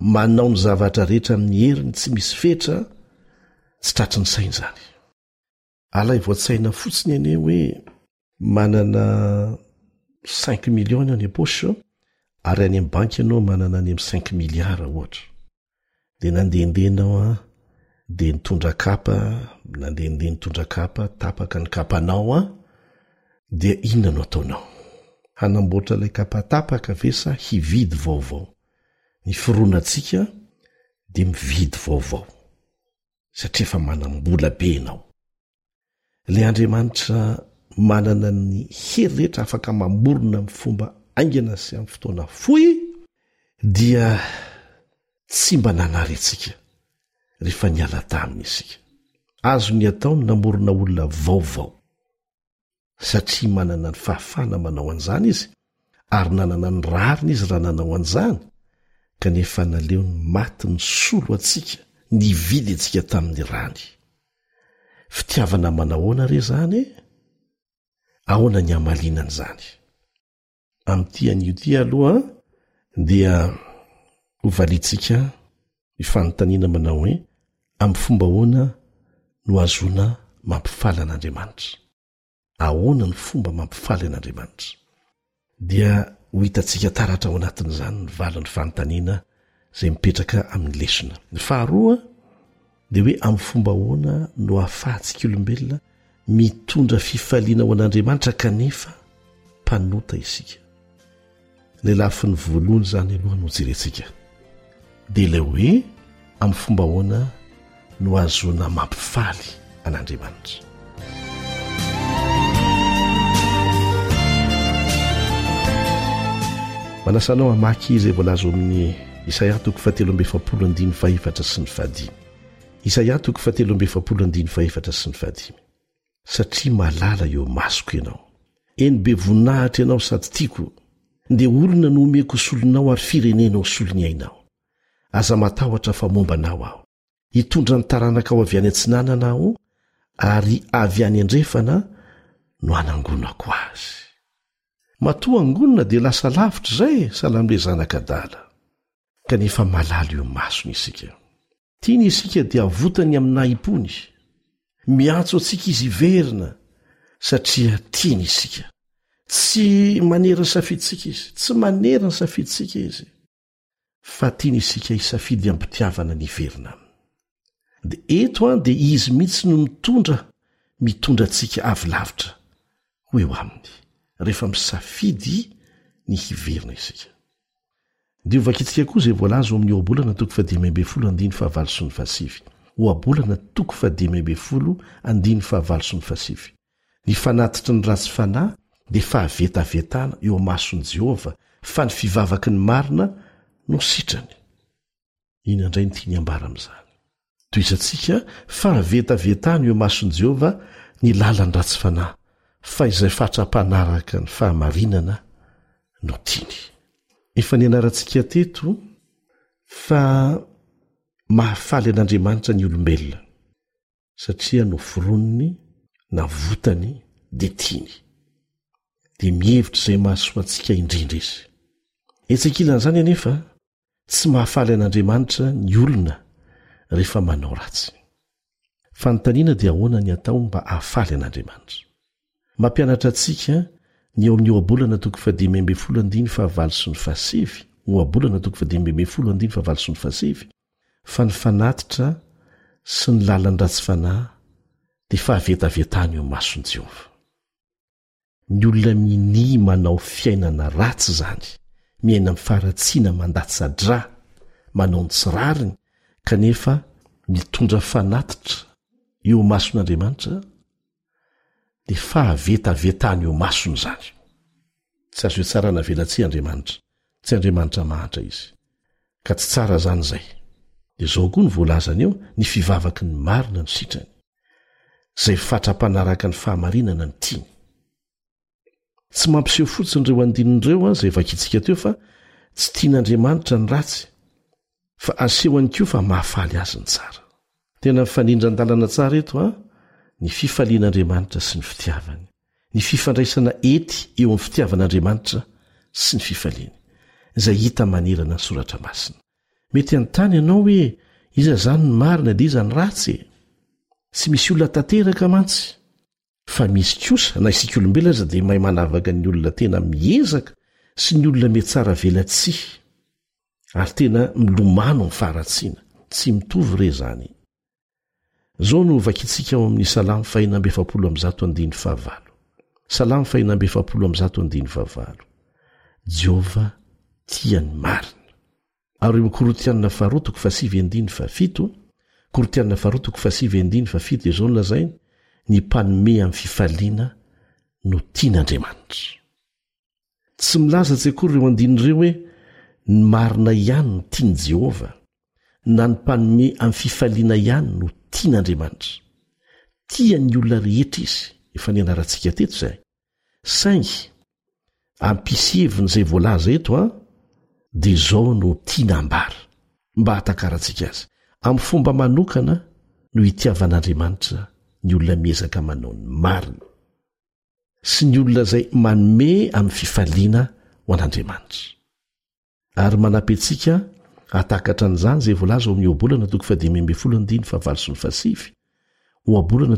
manao ny zavatra rehetra amin'ny heriny tsy misy fetra tsy tratry ny sainy zany. Alay voatsaina fotsiny ane hoe manana 5 millions any am-posy ary any amin'ny banky ianao manana any amin'ny 5 miliara ohatra. Dia nandehandehanao dia nitondra kapa, nandehandeha nitondra kapa, tapaka ny kapanao dia inona no ataonao? Hanamboatra ilay kapa tapaka ve sa hividy vaovao? Ny fironantsika dia mividy vaovao satria efa manam-bola be ianao. Ilay Andriamanitra manana ny hery rehetra afaka mamorona amin'ny fomba aingana sy amin'ny fotoana fohy dia tsy mba nanaretsika rehefa niala taminy isika. Azo ny ataony namorona olona vaovao satria manana ny fahafana manao an'izany izy ary nanana ny rariny izy raha nanao an'izany kanefa naleo ny maty ny solo atsika nividy atsika tamin'ny rany. Fitiavana manahoana re zany? Ahoana ny amalinan'izany? Amin'ity an'io aloha dia hovalitsika ifanontaniana manao hoe amin'ny fomba ahoana no azoana mampifaly an'Andriamanitra. Ahoana ny fomba mampifaly an'Andriamanitra? Dia ho hitantsika taratra ao anatin'izany ny valan'ny fanontaniana izay mipetraka amin'ny lesona. Ny faharoa dia hoe amin'ny fomba ahoana no ahafahantsika olombelona mitondra fifaliana ao an'Andriamanitra kanefa mpanota isika. Ilay lafiny voalohany zany aloha no jerentsika. Dia ilay hoe amin'ny fomba ahoana no azoana mampifaly an'Andriamanitra. Manasanao hamaky izay voalaza amin'ny Isaia 37:7 sy ny 8. Isaia 37:7 sy ny 8. Satria malala eo masoko ianao, eny be voninahitra ianao sady tiako, dia olona no omeko solonao ary firenenao solony ainao. Aza matahotra fa mombanao aho, hitondra ny taranaka ao avy any antsinanana aho ary avy any andrefana no anangonako azy. Matoa angonina dia lasa lavitra izay salamle zanaka dala. Kanefa malala eo masony isika. Tiany isika dia avotany aminay impony. Miantso antsika izy hiverina satria tiany isika. Tsy manerana safiditsika izy, tsy manerana safiditsika izy. Fa tiany isika hisafidy ampitiavana ny hiverina aminy. Dia eto dia izy mihitsy no mitondra antsika avy lavitra ho eo aminy. Rehefa misafidy ny hiverina isika. Dia ovakitsika koa izay voalaza amin'ny oabolana 10:7. Oabolana 10:7. Ny fanatitra ny ratsy fanahy dia fahavetavetana eo mason'i Jehova, fa ny fivavaky ny marina no sitrany. Ina indray ny tiany ambara amin'izany? Toizatsika fahavetavetana eo mason'i Jehova ny lalan'ny ratsy fanahy, fa izay fatra-panaraka ny fahamarinana no tiany. Efa nianarantsika teto fa mahafaly an'Andriamanitra ny olombelona satria noforonony na votany dia tiany. Dia mihevitra izay mahasoa antsika indrindra izy. Etsekilan'izany anefa tsy mahafaly an'Andriamanitra ny olona rehefa manao ratsy. Fanontaniana dia ahoana ny atao mba hahafaly an'Andriamanitra? Mampianatra antsika ny eo amin'ny oabolana 10:7 oabolana 10:7 fa ny fanatitra sy ny lalan'ny ratsy fanahy dia fahavetavetany eo mason'i Jehova. Ny olona miny manao fiainana ratsy zany, miaina mifaratsiana mandatsadra, manao ny tsirariny, kanefa mitondra fanatitra eo mason'Andriamanitra dia fahavetavetany eo masony zany. Tsy azo hoe tsara navelatsia Andriamanitra, tsy Andriamanitra mahatra izy, ka tsy tsara zany izay. Dia izao koa ny voalazany eo, ny fivavaky ny marina no sitrany, izay fatra-panaraka ny fahamarinana ny tiany. Tsy mampiseho fotsiny ireo andinin'ireo izay vakitsika teo fa tsy tian'Andriamanitra ny ratsy, fa asehony koa fa mahafaly azy ny tsara. Tena mifanindran-dalana tsara eto ny fifalian'Andriamanitra sy ny fitiavany, ny fifandraisana ety eo amin'ny fitiavan'Andriamanitra sy ny fifaliany, izay hita manerana ny soratra masina. mety anytany ianao hoe iza zany ny marina dia iza ny ratsy tsy misy olona tanteraka mantsy fa misy kosa na isika olombelona aza dia mahay manavaka ny olona tena miezaka sy ny olona mety tsara velatsia ary tena milomano ny faharatsiana tsy mitovy re zany zao no vakitsika ao amin'ny salamo 5:7 salamo 5:7 Jehova tia ny marina ary Korotianina 4:7 Korotianina 4:7 izao no lazainy ny mpanome amin'ny fifaliana no tian'Andriamanitra. Tsy milaza tsy akory ireo andinireo hoe ny marina ihany no tiany Jehova na ny mpanome amin'ny fifaliana ihany no tian'Andriamanitra. Tiany olona rehetra izy, efa nianarantsika teto izay. Saingy ampisiheviny izay voalaza eto dia izao no tiana ambara mba hatakarantsika azy. Amin'ny fomba manokana no hitiavan'Andriamanitra ny olona miezaka manao ny marina sy ny olona izay manome amin'ny fifaliana ho an'Andriamanitra. Ary manampy antsika hatakatra an'izany izay voalaza ao amin'ny Obolana 5:7 Obolana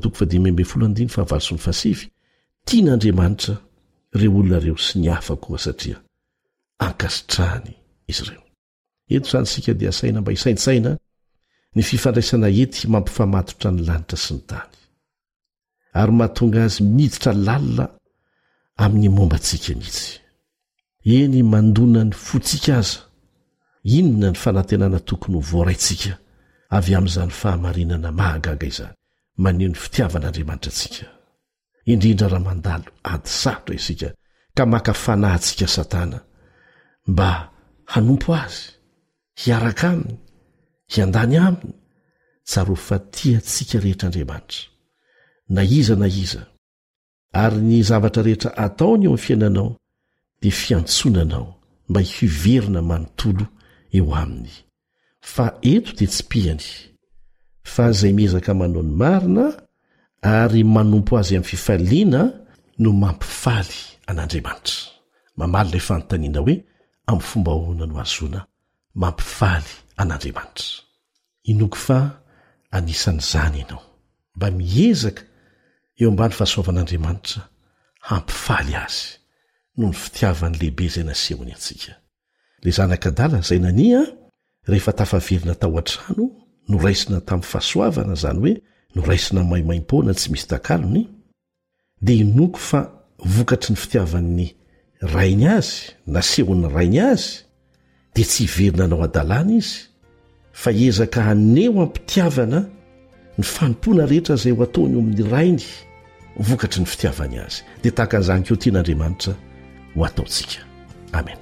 5:7 tian'Andriamanitra ireo olona reo sy ny hafa koa satria ankasitrahany izy ireo. Eto zany sika dia saina mba hisaintsaina ny fifandraisana ety mampifamatotra ny lanitra sy ny tany ary mahatonga azy miditra lalina amin'ny mombantsika mihitsy. Eny mandona ny fotsika aza inona ny fanantenana tokony ho voaraitsika avy amin'izany fahamarinana mahagaga izany maneho ny fitiavan'Andriamanitra antsika. Indrindra raha mandalo ady sarotra isika ka maka fanahintsika Satana mba hanompo azy, hiaraka aminy, hiandany aminy, tsaro fa tiantsika rehetra Andriamanitra na iza ary ny zavatra rehetra ataony eo amin'ny fiainanao dia fiantsonanao mba hiverina manontolo eo aminy. Fa eto dia tsy pihany fa izay miezaka manao ny marina ary manompo azy amin'ny fifaliana no mampifaly an'Andriamanitra. Mamaly ilay fanontaniana hoe amin'ny fomba ahoana no azoana mampifaly an'Andriamanitra. Inoko fa anisan'izany ianao mba miezaka eo ambany fahasoavan'Andriamanitra hampifaly azy noho ny fitiavany lehibe izay nasehony antsika. Ilay zanak'adala izay nania rehefa tafaverina tao an-trano no raisina tamin'ny fahasoavana, zany hoe no raisina maimaim-poana tsy misy takalony, dia inoko fa vokatry ny fitiavan'ny rainy azy, nasehon'ny rainy azy, dia tsy hiverina anao adalana izy fa hiezaka haneho ampitiavana ny fanompona rehetra izay ho ataony eo amin'ny rainy vokatry ny fitiavany azy. Dia tahaka an'izany koa tian'Andriamanitra ho ataontsika. Amen.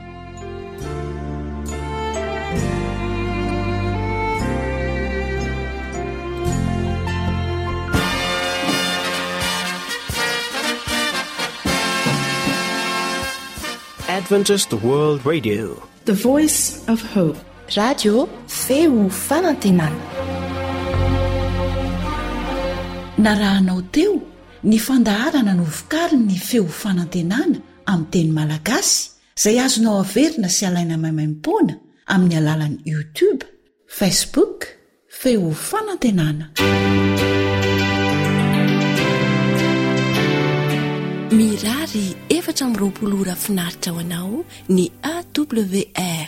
Adventist World Radio, The Voice of Hope. Radio feo fanantenana. Narahanao teo ny fandaharana no vokariny ny feo fanantenana amin'ny teny malagasy izay azonao averina sy alaina maimaim-poana amin'ny alalan'ny YouTube, Facebook, feo fanantenana. Mirary 4 ora finaritra ho anao ny AWR